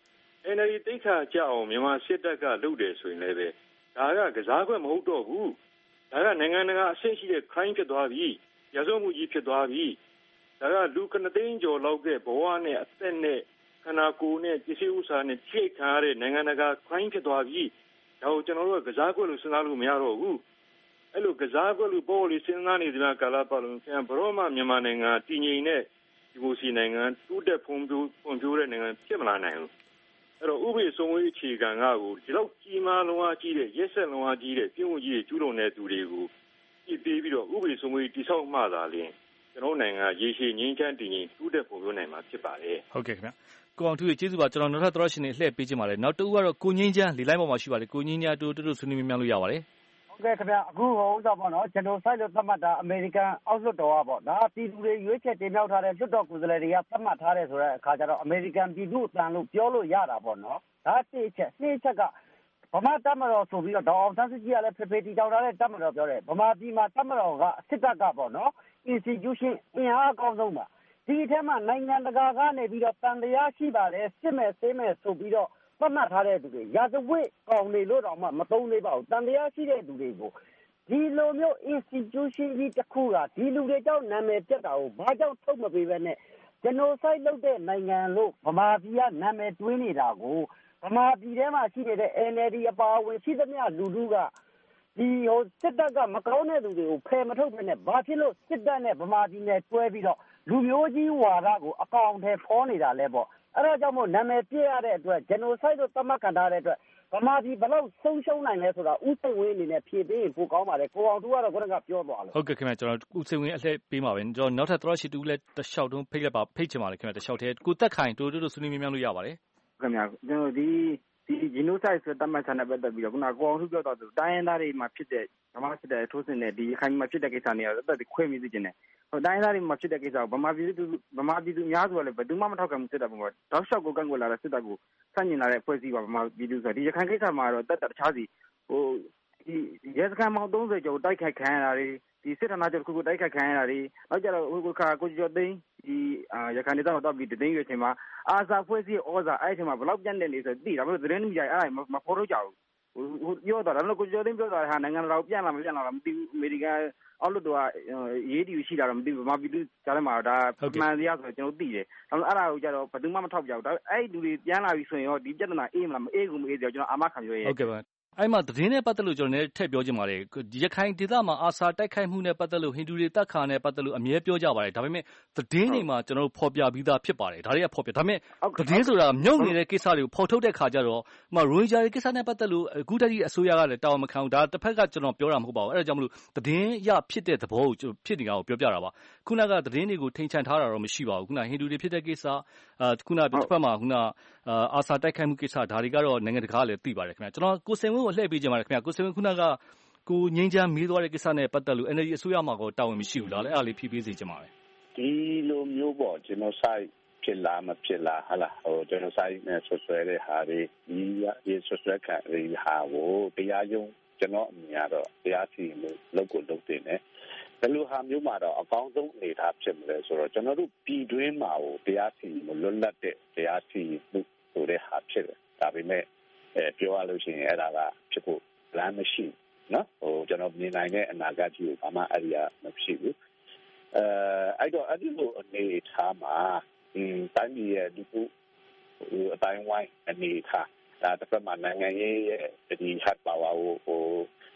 NLD တိတ်ခါကြအောင်မြန်မာစစ်တပ်ကလုပ်တယ်ဆိုရင်လည်းပဲဒါကကစားကွက်မဟုတ်တော့ဘူးဒါကနိုင်ငံတကာအဆင့်ရှိတဲ့ crime ဖြစ်သွားပြီရာဇဝတ်မှုကြီးဖြစ်သွားပြီဒါကလူကနသိန်းကျော်လောက်ကဘဝနဲ့အသက်နဲ့ခန္ဓာကိုယ်နဲ့ပစ္စည်းဥစ္စာနဲ့ထိခါရတဲ့နိုင်ငံတကာ crime ဖြစ်သွားပြီဒါကိုကျွန်တော်တို့ကစားကွက်လို့စဉ်းစားလို့မရတော့ဘူးအဲ့လိုကစားကွက်လို့ပေါ်လို့စဉ်းစားနေတဲ့ကာလပတ်လုံးပြန်ဘရောမှမြန်မာနိုင်ငံတည်ငြိမ်တဲ့ဒီမိုစီနိုင်ငံတိုးတက်ဖွံ့ဖြိုးတဲ့နိုင်ငံဖြစ်မလာနိုင်ဘူးအဲ့တော့ဥပဒေစိုးမိုးရေးအခြေခံကကိုဒီလောက်ကြီးမားလုံးဝကြီးတဲ့ရက်ဆက်လုံးဝကြီးတဲ့ပြည်မှုကြီးကျူးလွန်တဲ့သူတွေကိုပြစ်ပေးပြီးတော့ဥပဒေစိုးမိုးရေးတိဆောက်မှသာလျှင်ကျွန်တော်နိုင်ငံရေရှည်ငြိမ်းချမ်းတည်ငြိမ်တိုးတက်ဖွံ့ဖြိုးနိုင်မှာဖြစ်ပါတယ်
ဟုတ်ကဲ့ခင်ဗျကိုအောင်ထူးကျေးဇူးပါကျွန်တော်နောက်ထပ်သောရှင်တွေလှည့်ပေးခြင်းပါလေနောက်တူကတော့ကိုငင်းချမ်းလေလိုက်ပေါ်မှာရှိပါလေကိုငင်းချမ်းတူတူဆွေးနွေးမြန်းလို့ရပါတယ်
ဟုတ်ကဲ့ခင်ဗျအခုဟိုဥစ္စာပေါ့နော်ကျွန်တော်ဆိုင်လို့သတ်မှတ်တာအမေရိကန်အောက်လွှတ်တော်ကပေါ့ဒါပြည်သူတွေရွေးချယ်တင်မြှောက်ထားတဲ့လွှတ်တော်ကိုယ်စားလှယ်တွေကသတ်မှတ်ထားတယ်ဆိုတဲ့အခါကျတော့အမေရိကန်ပြည်သူ့အသံလို့ပြောလို့ရတာပေါ့နော်ဒါတစ်ချက်ကဗမာတပ်မတော်ဆိုပြီးတော့ဒေါအောင်ဆန်းစုကြည်ကလည်းဖေဖေတီတောက်ထားတဲ့တပ်မတော်ပြောတယ်ဗမာပြည်မှာတပ်မတော်ကစစ်တပ်ကပေါ့နော် institution အင်အားအကောင်းဆုံးပါဒီအထက်မှာနိုင်ငံတကာကနေပြီးတော့တန်တရားရှိပါတယ်စစ်မဲ့ဆေးမဲ့ဆိုပြီးတော့သတ်မှတ်ထားတဲ့သူတွေရာဇဝတ်ကောင်တွေလို့တော့မှမသုံးသေးပါဘူးတန်တရားရှိတဲ့သူတွေကိုဒီလိုမျိုး institution ကြီးတစ်ခုကဒီလူတွေကြောင့်နာမည်ပြတ်တာကိုဘာကြောင့်ထုတ်မပေးဘဲနဲ့genocide လုပ်တဲ့နိုင်ငံလို့ဗမာပြည်ကနာမည်တွင်းနေတာကိုဗမာပြည်ထဲမှာရှိနေတဲ့ NLD အပါအဝင်ရှိသမျှလူထုကဒီစစ်တပ်ကမကောင်းတဲ့သူတွေကိုဖယ်မထုတ်ဘဲနဲ့ဘာဖြစ်လို့စစ်တပ်နဲ့ဗမာပြည်နဲ့တွဲပြီးတော့လူမျိုးကြီးဝါဒကိုအကောင်အထည်ဖော်နေတာလဲပေါ့အဲ့ဒါကြောင့်မို့နာမည်ပြည့်ရတဲ့အတွက် genocide လို့သတ်မှတ်ခံထားတဲ့အတွက်ဗမာပြည်ဘယ်လောက်ဆုံးရှုံးနိုင်လဲဆိုတာဥစိတ်ဝင်းအနေနဲ့ဖြေပေးရင်ပိုကောင်းပါတယ်ကိုအောင်သူကတော့ခုနကပြောသွားလို့
ဟုတ်ကဲ့ခင်ဗျကျွန်တော်ဥစိတ်ဝင်းအလှည့်ပေးပါပဲကျွန်တော်နောက်ထပ်သောရှိတူလဲတစ်လျှောက်တုံးဖိတ်ချင်ပါလေခင်ဗျတစ်လျှောက်တည်းကိုတက်ခိုင်တိုးတိုးဆွေးနွေးမြန်းလို့ရပါတယ်
ခင်ဗျကျွန်တော်ဒီ genocide ဆိုတဲ့တတ်မှတ်ချက်နဲ့ပတ်သက်ပြီးတော့ခုနကိုအောင်သူပြောသွားသူတိုင်းရင်းသားတွေမှာဖြစ်တဲ့ဗမာစစ်တပ်ထိုးစစ်နဲ့ဒီခိုင်မှာဖြစ်တဲ့ကိစ္စတွေကတော့တက်ခွဲမိသိခြင်းနဲ့ဟိုတိုင်းရင်းသားတွေမှာဖြစ်တဲ့ကိစ္စကိုဗမာပြည်သူအများစုကလည်းဘယ်သူမှမထောက်ခံမှုစစ်တပ်ပုံပေါ်တောက်လျှောက်ကိုကန့်ကွက်လာတဲ့စစ်တပ်ကိုဆန့်ကျင်လာတဲ့အဖွဲ့အစည်းပါဗမာပြည်သူဆိုဒီရခိုင်ကိစ္စမှာတော့တက်တခြားစီဟိုဒီရဲစခန်းပေါင်း30ကျော်တိုက်ခိုက်ခံရတာတွေဒီစစ်ဌာနချုပ်တစ်ခုကိုတိုက်ခိုက်ခံရတာတွေနောက်ကြတော့ဟိုကိုကျော်သိန်းဒီရခိုင်ဒေသမှာတော့ပြီးတင်းရွေးချိန်မှာအာဇာဖွဲ့စည်းဩဇာအဲ့ချိန်မှာဘယ်လောက်ပြန့်တဲ့နေဆိုသိတာဘယ်လိုသတင်းမီဒီယာအဲ့မဖော်ထုတ်ကြဘူးဟိုပြောတာဒါပေမဲ့ကိုကျော်သိန်းပြောတာဟာနိုင်ငံတော်ပြန်လာမပြန်လာမသိဘူးအမေရိကန်အောက်လွှတ်တော်ကရေးတီရှိတာတော့မသိဘူးဗမာပြည်သူကြားထဲမှာဒါမှန်တရားဆိုတော့ကျွန်တော်သိတယ်ဒါပေမဲ့အဲ့ဒါကိုကြတော့ဘယ်သူမှမထောက်ပြဘူးဒါအဲ့လူတွေပြန်လာပြီဆိုရင်ရောဒီပြဿနာအေးမလားမအေးဘူးမအေးကြကျွန်တော်အာမခံပြောရဲ
ဟုတ်ကဲ့ပါအဲ့မှာသတင်းနဲ့ပတ်သက်လို့ကျွန်တော်လည်းထည့်ပြောချင်ပါတယ်ရခိုင်ဒေသမှာအာဆာတိုက်ခိုက်မှုနဲ့ပတ်သက်လို့ဟိန္ဒူတွေတပ်ခါနဲ့ပတ်သက်လို့အမြဲပြောကြပါတယ်ဒါပေမဲ့သတင်းတွေမှာကျွန်တော်တို့ဖော်ပြပြီးသားဖြစ်ပါတယ်ဒါတွေကဖော်ပြဒါပေမဲ့သတင်းဆိုတာမြုပ်နေတဲ့ကိစ္စတွေကိုဖော်ထုတ်တဲ့ခါကျတော့ရိုဟင်ဂျာတွေကိစ္စနဲ့ပတ်သက်လို့အခုတည်းကအစိုးရကလည်းတာဝန်မခံဘူးဒါတစ်ဖက်ကကျွန်တော်ပြောတာမဟုတ်ပါဘူးအဲ့ဒါကြောင့်မလို့သတင်းရဖြစ်တဲ့သဘောကိုဖြစ်နေတာကိုပြောပြတာပါခုနကသတင်းတွေကိုထိန်ချန်ထားတာတော့မရှိပါဘူးခုနဟိန္ဒူတွေဖြစ်တဲ့ကိစ္စခုနတစ်ဖက်မှာခုနအာဆာတိုက်ခိုက်မှုကိစ္စဒါတွေကတော့နိုင်ငံတကာကလည်းသိပါတယ်ခင်ဗျကျွန်တော်ကိုစင်ဝင်းကိုလှည့်ပေးကြပါမယ်ခင်ဗျကိုစင်ဝင်းခုနကကိုငင်းချမ်းမေးသွားတဲ့ကိစ္စနဲ့ပတ်သက်လို့ NLD အစိုးရမှာကိုတာဝန်မရှိဘူးလားအဲ့ဒါလေးဖြေပေးစေချင်ပါတယ်
ဒီလိုမျိုးပေါ့ genocide ဖြစ်လားမဖြစ်လားဟာလားဟို genocide နဲ့ဆွဆွဲတဲ့ဟာတွေဒီဆွဆွဲခံတွေဟာကိုတရားရုံးကျွန်တော်အမြင်ကတော့တရားစီရင်လို့လုပ်ကိုလုပ်တင်တယ်ဘယ်လိုဟာမျိုးမှာတော့အကောင်းဆုံးအနေထားဖြစ်မလဲဆိုတော့ကျွန်တော်တို့ပြည်တွင်းမှာကိုတရားစီရင်လို့လွတ်လပ်တဲ့တရားစီရင်မှုဆိုတဲ့ဟာဖြစ်တယ်ဒါပေမဲ့ပြောရလို့ရှိရင်အဲ့ဒါကဖြစ်ဖို့လမ်းမရှိနော်ဟိုကျွန်တော်မြင်နိုင်တဲ့အနာဂတ်ကြီးကိုဘာမှအဲ့ဒီကမရှိဘူးအဲ့တော့အဲ့ဒီလိုအနေထားမှာတိုင်းပြည်ရဲ့ဒီခုအတိုင်းဝိုင်းအနေထားဒါတစ်ဖက်မှာနိုင်ငံရေးရဲ့ဒီ hard power ကို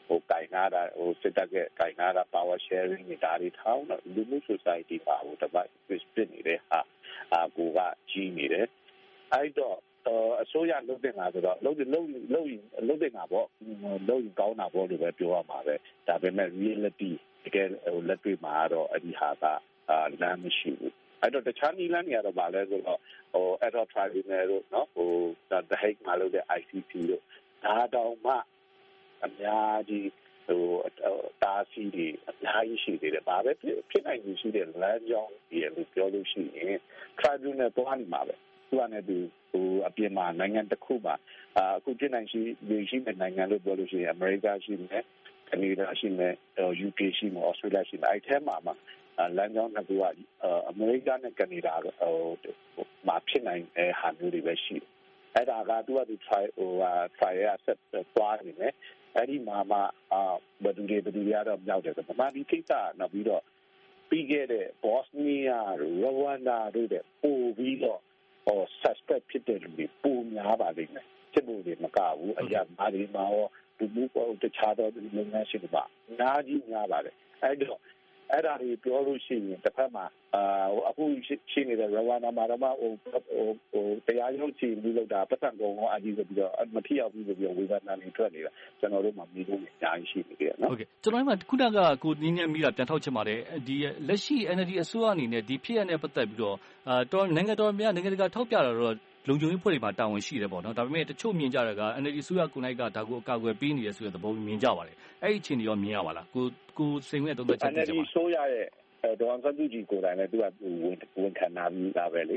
ကင်နာတာစစ်တပ်ကကင်နာတာ power sharing တွေဒါတွေထောင်းတော့လူမှု society ပါတပတ် fit နေတဲ့ဟာကိုကကြီးနေတယ်အဲ့တော့အစိုးရလုပ်တဲ့ငါဆိုတော့လုပ်တဲ့ငါပေါ့လုပ်ရင်ကောင်းတာပေါ့လို့ပဲပြောရမှာပဲဒါပေမဲ့ reality တကယ်လက်တွေ့မှာတော့အဲ့ဒီဟာကလမ်းမရှိဘူးအဲ့တော့တခြားနည်းလမ်းတွေကတော့ဗာလဲဆိုတော့adult tribunal တို့နော်The Hague မှာလုပ်တဲ့ ICC တို့ဒါတောင်မှအများကြီးတားဆီးတွေအများကြီးရှိသေးတယ်။ဘာပဲဖြစ်နိုင်လို့ရှိတဲ့လမ်းကြောင်းဒီလိုပြောလို့ရှိရင် tribunal သွားနေမှာပဲ။သူကလည်းအပြင်မှာနိုင်ငံတစ်ခုမှာအခုဖြစ်နိုင်ရှိတဲ့နိုင်ငံလို့ပြောလို့ရှိရင်အမေရိကရှိမယ်၊ကနေဒါရှိမယ်၊UK ရှိမယ်၊ဩစတြေးလျရှိမယ်။အဲ့ထဲမှာလမ်းကြောင်းနှစ်ခုကအမေရိကနဲ့ကနေဒါမှာဖြစ်နိုင်တဲ့ဟာမျိုးတွေပဲရှိတယ်။အဲ့ဒါကသူကtry ဆက်သွားနေတယ်။အဲ့ဒီမှာဘယ်သူတွေကတော့မြောက်တယ်ဆိုတော့ဒီကိစ္စနောက်ပြီးတော့ပြီးခဲ့တဲ့ Bosnia တို့ Rwanda တို့တဲ့ပို့ပြီးတော့suspect ဖြစ်တဲ့လူတွေပိုများပါလိမ့်မယ်စစ်မှုတွေမကဘူးအရာမာတွေမှာရောဒီမှုတခြားသောလုပ်ငန်းရှင်တွေပါအများကြီးများပါတယ်အဲ့တော့အဲ့ဒါတွေပြောလို့ရှိရင်တစ်ဖက်မှာအခုရှိနေတဲ့ Rwanda မှာတော့တရားရုံးချီပြီးလောက်တာပတ်စံကုန်တော့အကြီးဆိုပြီးတော့မထီရောက်ဘူးဆိုပြီးဝေဖန်တာတွေထွက်နေတာကျွန်တော်တို့မှမိလို့အများကြီးရှိနေတယ်နော်
ဟုတ်ကဲ့ကျွန်တော်တို့ကခုနကကိုနင်းနဲ့မိတာပြန်ထောက်ချင်ပါတယ်ဒီလက်ရှိ NLD အစိုးရအနေနဲ့ဒီဖြစ်ရတဲ့ပတ်သက်ပြီးတော့နိုင်ငံတော်များနိုင်ငံတကာထောက်ပြတာတော့လုံခြုံရေးဖွဲ့တွေမှာတာဝန်ရှိတယ်ပေါ့နော်ဒါပေမဲ့တချို့မြင်ကြတာက NLD အစိုးရကိုနိုင်ကဒါကိုအကာအကွယ်ပေးနေတယ်ဆိုတဲ့သဘောမြင်ကြပါတယ်အဲ့ဒီအခြေအနေရောမြင်ရပါလားကိုစိန်ဝဲသုံးသက်ချက်ပြချင်ပါ
NLD အစိုးရရဲ့ဒေါ်အောင်ဆန်းစုကြည်ကိုယ်တိုင်လည်းသူကဝန်ခံနာပြီးသားပဲလေ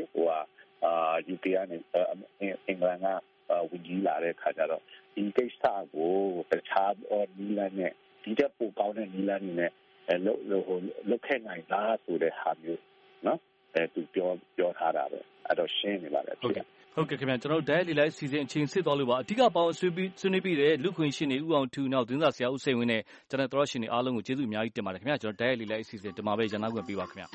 UK ကနေအင်္ဂလန်ကဝင်ကြီးလာတဲ့ခါကျတော့ဒီကိစ္စကိုတခြားနီလန်းနဲ့ဒီတက်ပိုကောင်းတဲ့နီလန်းနဲ့လုတ်ခဲ့နိုင်လားဆိုတဲ့ဟာမျိုးနော်သူပြောထားတာပဲအဲ့တော့ရှင်းနေပါလေဟုတ်ကဲ့
ခင်ဗျာကျွန်တော်တို့ဒိုင်လီလိုက်စီစဉ်အချိန်စစ်သွားလို့ပါအဓိကပေါင်းဆွေးနွေးပြီးတဲ့လူခွင့်ရှင်နေဦးအောင်ထူနောက်သတင်းစာဆရာဦးစိန်ဝင်းနဲ့ကျွန်တော်တို့ရှင်နေအားလုံးကိုကျေးဇူးအများကြီးတင်ပါတယ်ခင်ဗျာကျွန်တော်ဒိုင်လီလိုက်စီစဉ်ဒီမှာပဲရန်နာခွင့်ပေးပါခင်ဗျာ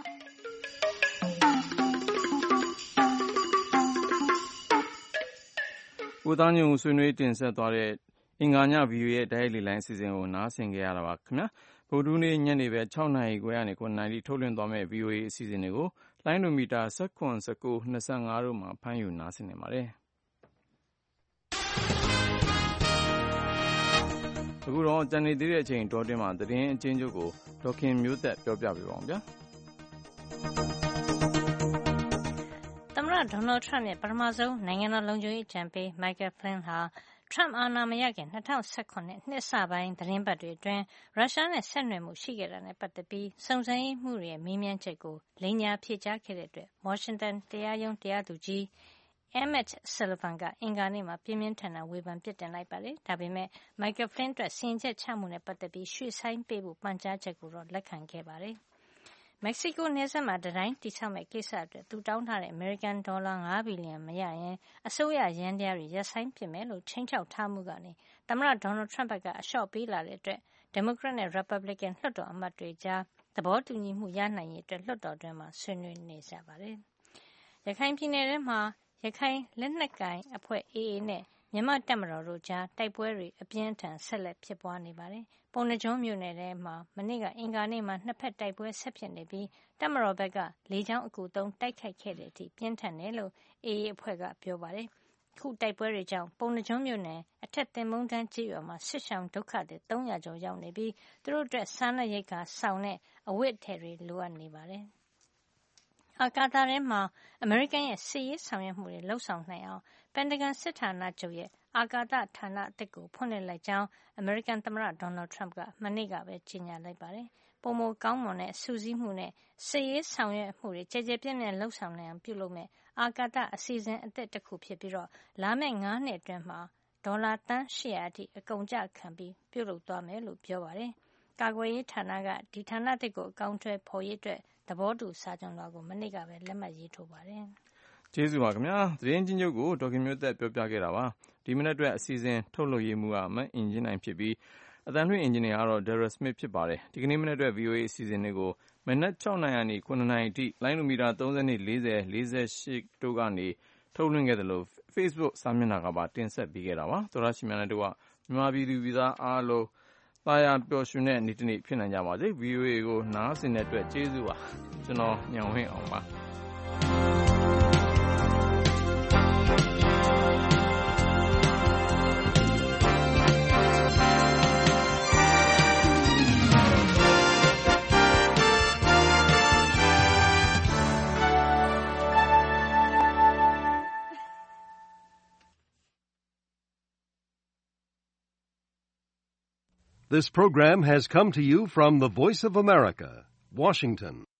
ဦးသားညုံဆွေးနွေးတင်ဆက်သွားတဲ့အင်္ဂါည VOA ရဲ့ဒိုင်လီလိုက်စီစဉ်ကိုနားဆင်ကြရတာပါခင်ဗျာဗုဒ္ဓနေ့ညနေပဲ6နာရီခွဲကနေ9နာရီထုတ်လွှင့်သွားမဲ့ VOA အစီအစဉ်တွေကိုလိုင်းဒိုမီတာ19 19 25တို့မှာဖမ်းယူနားဆင်နေပါတယ်အခုတော့ကြံနေသေးတဲ့အချိန်တောတင်းမှာသတင်းအချင်းချုပ်ကိုဒေါခင်မျိုးသက်ပြောပြပေးပါအောင်ဗျာ
သမ္မတဒေါ်နယ်ထရမ့်ရဲ့ပထမဆုံးနိုင်ငံတော်လုံခြုံရေးအကြံပေး Michael Flynn ဟာထရမ့်အာဏာမရခင်2019နှစ်စပိုင်းသတင်းပတ်တွေအတွင်းရုရှားနဲ့ဆက်နွယ်မှုရှိခဲ့တာနဲ့ပတ်သက်ပြီးစုံစမ်းရေးမှူးတွေရဲ့မေးမြန်းချက်ကိုလိမ်ညာဖြေကြားခဲ့တဲ့အတွက်ဝါရှင်တန်တရားရုံးတရားသူကြီး Emmett Sullivan ကအင်္ဂါနေ့မှာပြင်းပြင်းထန်ထန်ဝေဖန်ပြစ်တင်လိုက်ပါတယ်။ဒါပေမဲ့ Michael Flynn အတွက်စီရင်ချက်ချမှုနဲ့ပတ်သက်ပြီးရွှေ့ဆိုင်းပေးဖို့ပန်ကြားချက်ကိုတော့လက်ခံခဲ့ပါတယ်။မက္ကဆီကိုနယ်စပ်မှာတံတိုင်းတည်ဆောက်မဲ့ကိစ္စအတွက်သူတောင်းထားတဲ့အမေရိကန်ဒေါ်လာ5ဘီလီယံမရရင်အစိုးရယန္တရားတွေရပ်ဆိုင်းပစ်မယ်လို့ချိန်ချောက်ထားမှုကနေသမ္မတဒေါ်နယ်ထရမ့်ကအလျှော့ပေးလာတဲ့အတွက်ဒီမိုကရက်နဲ့ရီပတ်ဘလစ်ကန်လွှတ်တော်အမတ်တွေကြားသဘောတူညီမှုရနိုင်ရေးအတွက်လွှတ်တော်တွင်းမှာဆွေးနွေးနေကြပါတယ်။ရခိုင်ပြည်နယ်ထဲမှာရခိုင်လက်နက်ကိုင်အဖွဲ့ AA နဲ့မြန်မာ့တပ်မတော်တို့ကြားတိုက်ပွဲတွေအပြင်းအထန်ဆက်လက်ဖြစ်ပွားနေပါတယ်။ပုဏ္ဏားကျွန်းမြို့နယ်ထဲမှာမနေ့ကအင်္ဂါနေ့မှာနှစ်ဖက်တိုက်ပွဲဆက်ဖြစ်နေပြီးတပ်မတော်ဘက်ကလေကြောင်းအကူသုံးတိုက်ခိုက်ခဲ့တဲ့အထိပြင်းထန်တယ်လို့ AA အဖွဲ့ကပြောပါတယ်။ခုတိုက်ပွဲတွေကြောင့်ပုဏ္ဏားကျွန်းမြို့နယ်အထက်သင်္ဘုန်းတန်းကျေးရွာမှာစစ်ရှောင်ဒုက္ခသည်300ကျော်ရောက်နေပြီးသူတို့အတွက်စားနပ်ရိက္ခာစောင်နဲ့အဝတ်အထည်တွေလိုအပ်နေပါတယ်။အာကာသထဲမှာအမေရိကန်ရဲ့စစ်ရေးဆောင်ရွက်မှုတွေလှုပ်ဆောင်နိုင်အောင်ပန်တဂန်စစ်ဌာနချုပ်ရဲ့အာကာသဌာနအသစ်ကိုဖွင့်လှစ်လိုက်ကြောင်းအမေရိကန်သမ္မတဒေါ်နယ်ထရမ့်ကမနေ့ကပဲကြေညာလိုက်ပါတယ်။ပိုမိုကောင်းမွန်တဲ့စုစည်းမှုနဲ့စစ်ရေးဆောင်ရွက်မှုတွေကြဲကြဲပြန့်ပြန့်လှုပ်ဆောင်နိုင်အောင်ပြုလုပ်မဲ့အာကာသအစီအစဉ်အသစ်တစ်ခုဖြစ်ပြီးတော့လာမယ့်9နှစ်အတွင်းမှာဒေါ်လာတန်း800အထိအကုန်အကျခံပြီးပြုလုပ်သွားမယ်လို့ပြောပါတယ်။ကာကွယ်ရေးဌာနကဒီဌာနအသစ်ကိုအကောင်အထည်ဖော်ရေးအတွက်သဘောတူစာချုပ်လွှာကိုမနေ့ကပဲလက်မှတ်ရေးထိုးပါတယ်
။ကျေးဇူးပါခင်ဗျာ။သတင်းချင်းချုပ်ကိုဒေါခင်မျိုးသက်ပြောပြခဲ့တာပါ။ဒီမနက်အတွက်အစီအစဉ်ထုတ်လုပ်ရေးမှူးကမအင်ဂျင်နိုင်ဖြစ်ပြီးအသံလွှင့်အင်ဂျင်နီယာကတော့ Daryl Smith ဖြစ်ပါတယ်။ဒီကနေ့မနက်အတွက် VOA အစီအစဉ်တွေကိုမနက်6နာရီကနေ9နာရီအထိလိုင်းလိုမီတာ30 40 48တို့ကနေထုတ်လွှင့်ခဲ့တယ်လို့ Facebook စာမျက်နှာကပါတင်ဆက်ပေးခဲ့တာပါ။သောရရှိမြတ်တို့ကမြန်မာပြည်သူပြည်သားအားလုံးသာယာပျော်ရွှင်တဲ့နေ့တစ်နေ့ဖြစ်နိုင်ကြပါစေ။ VOA ကိုနားဆင်တဲ့အတွက်ကျေးဇူးပါ။ကျွန်တော်ညောင်ဝင်းအောင်ပါ။
This program has come to you from the Voice of America, Washington.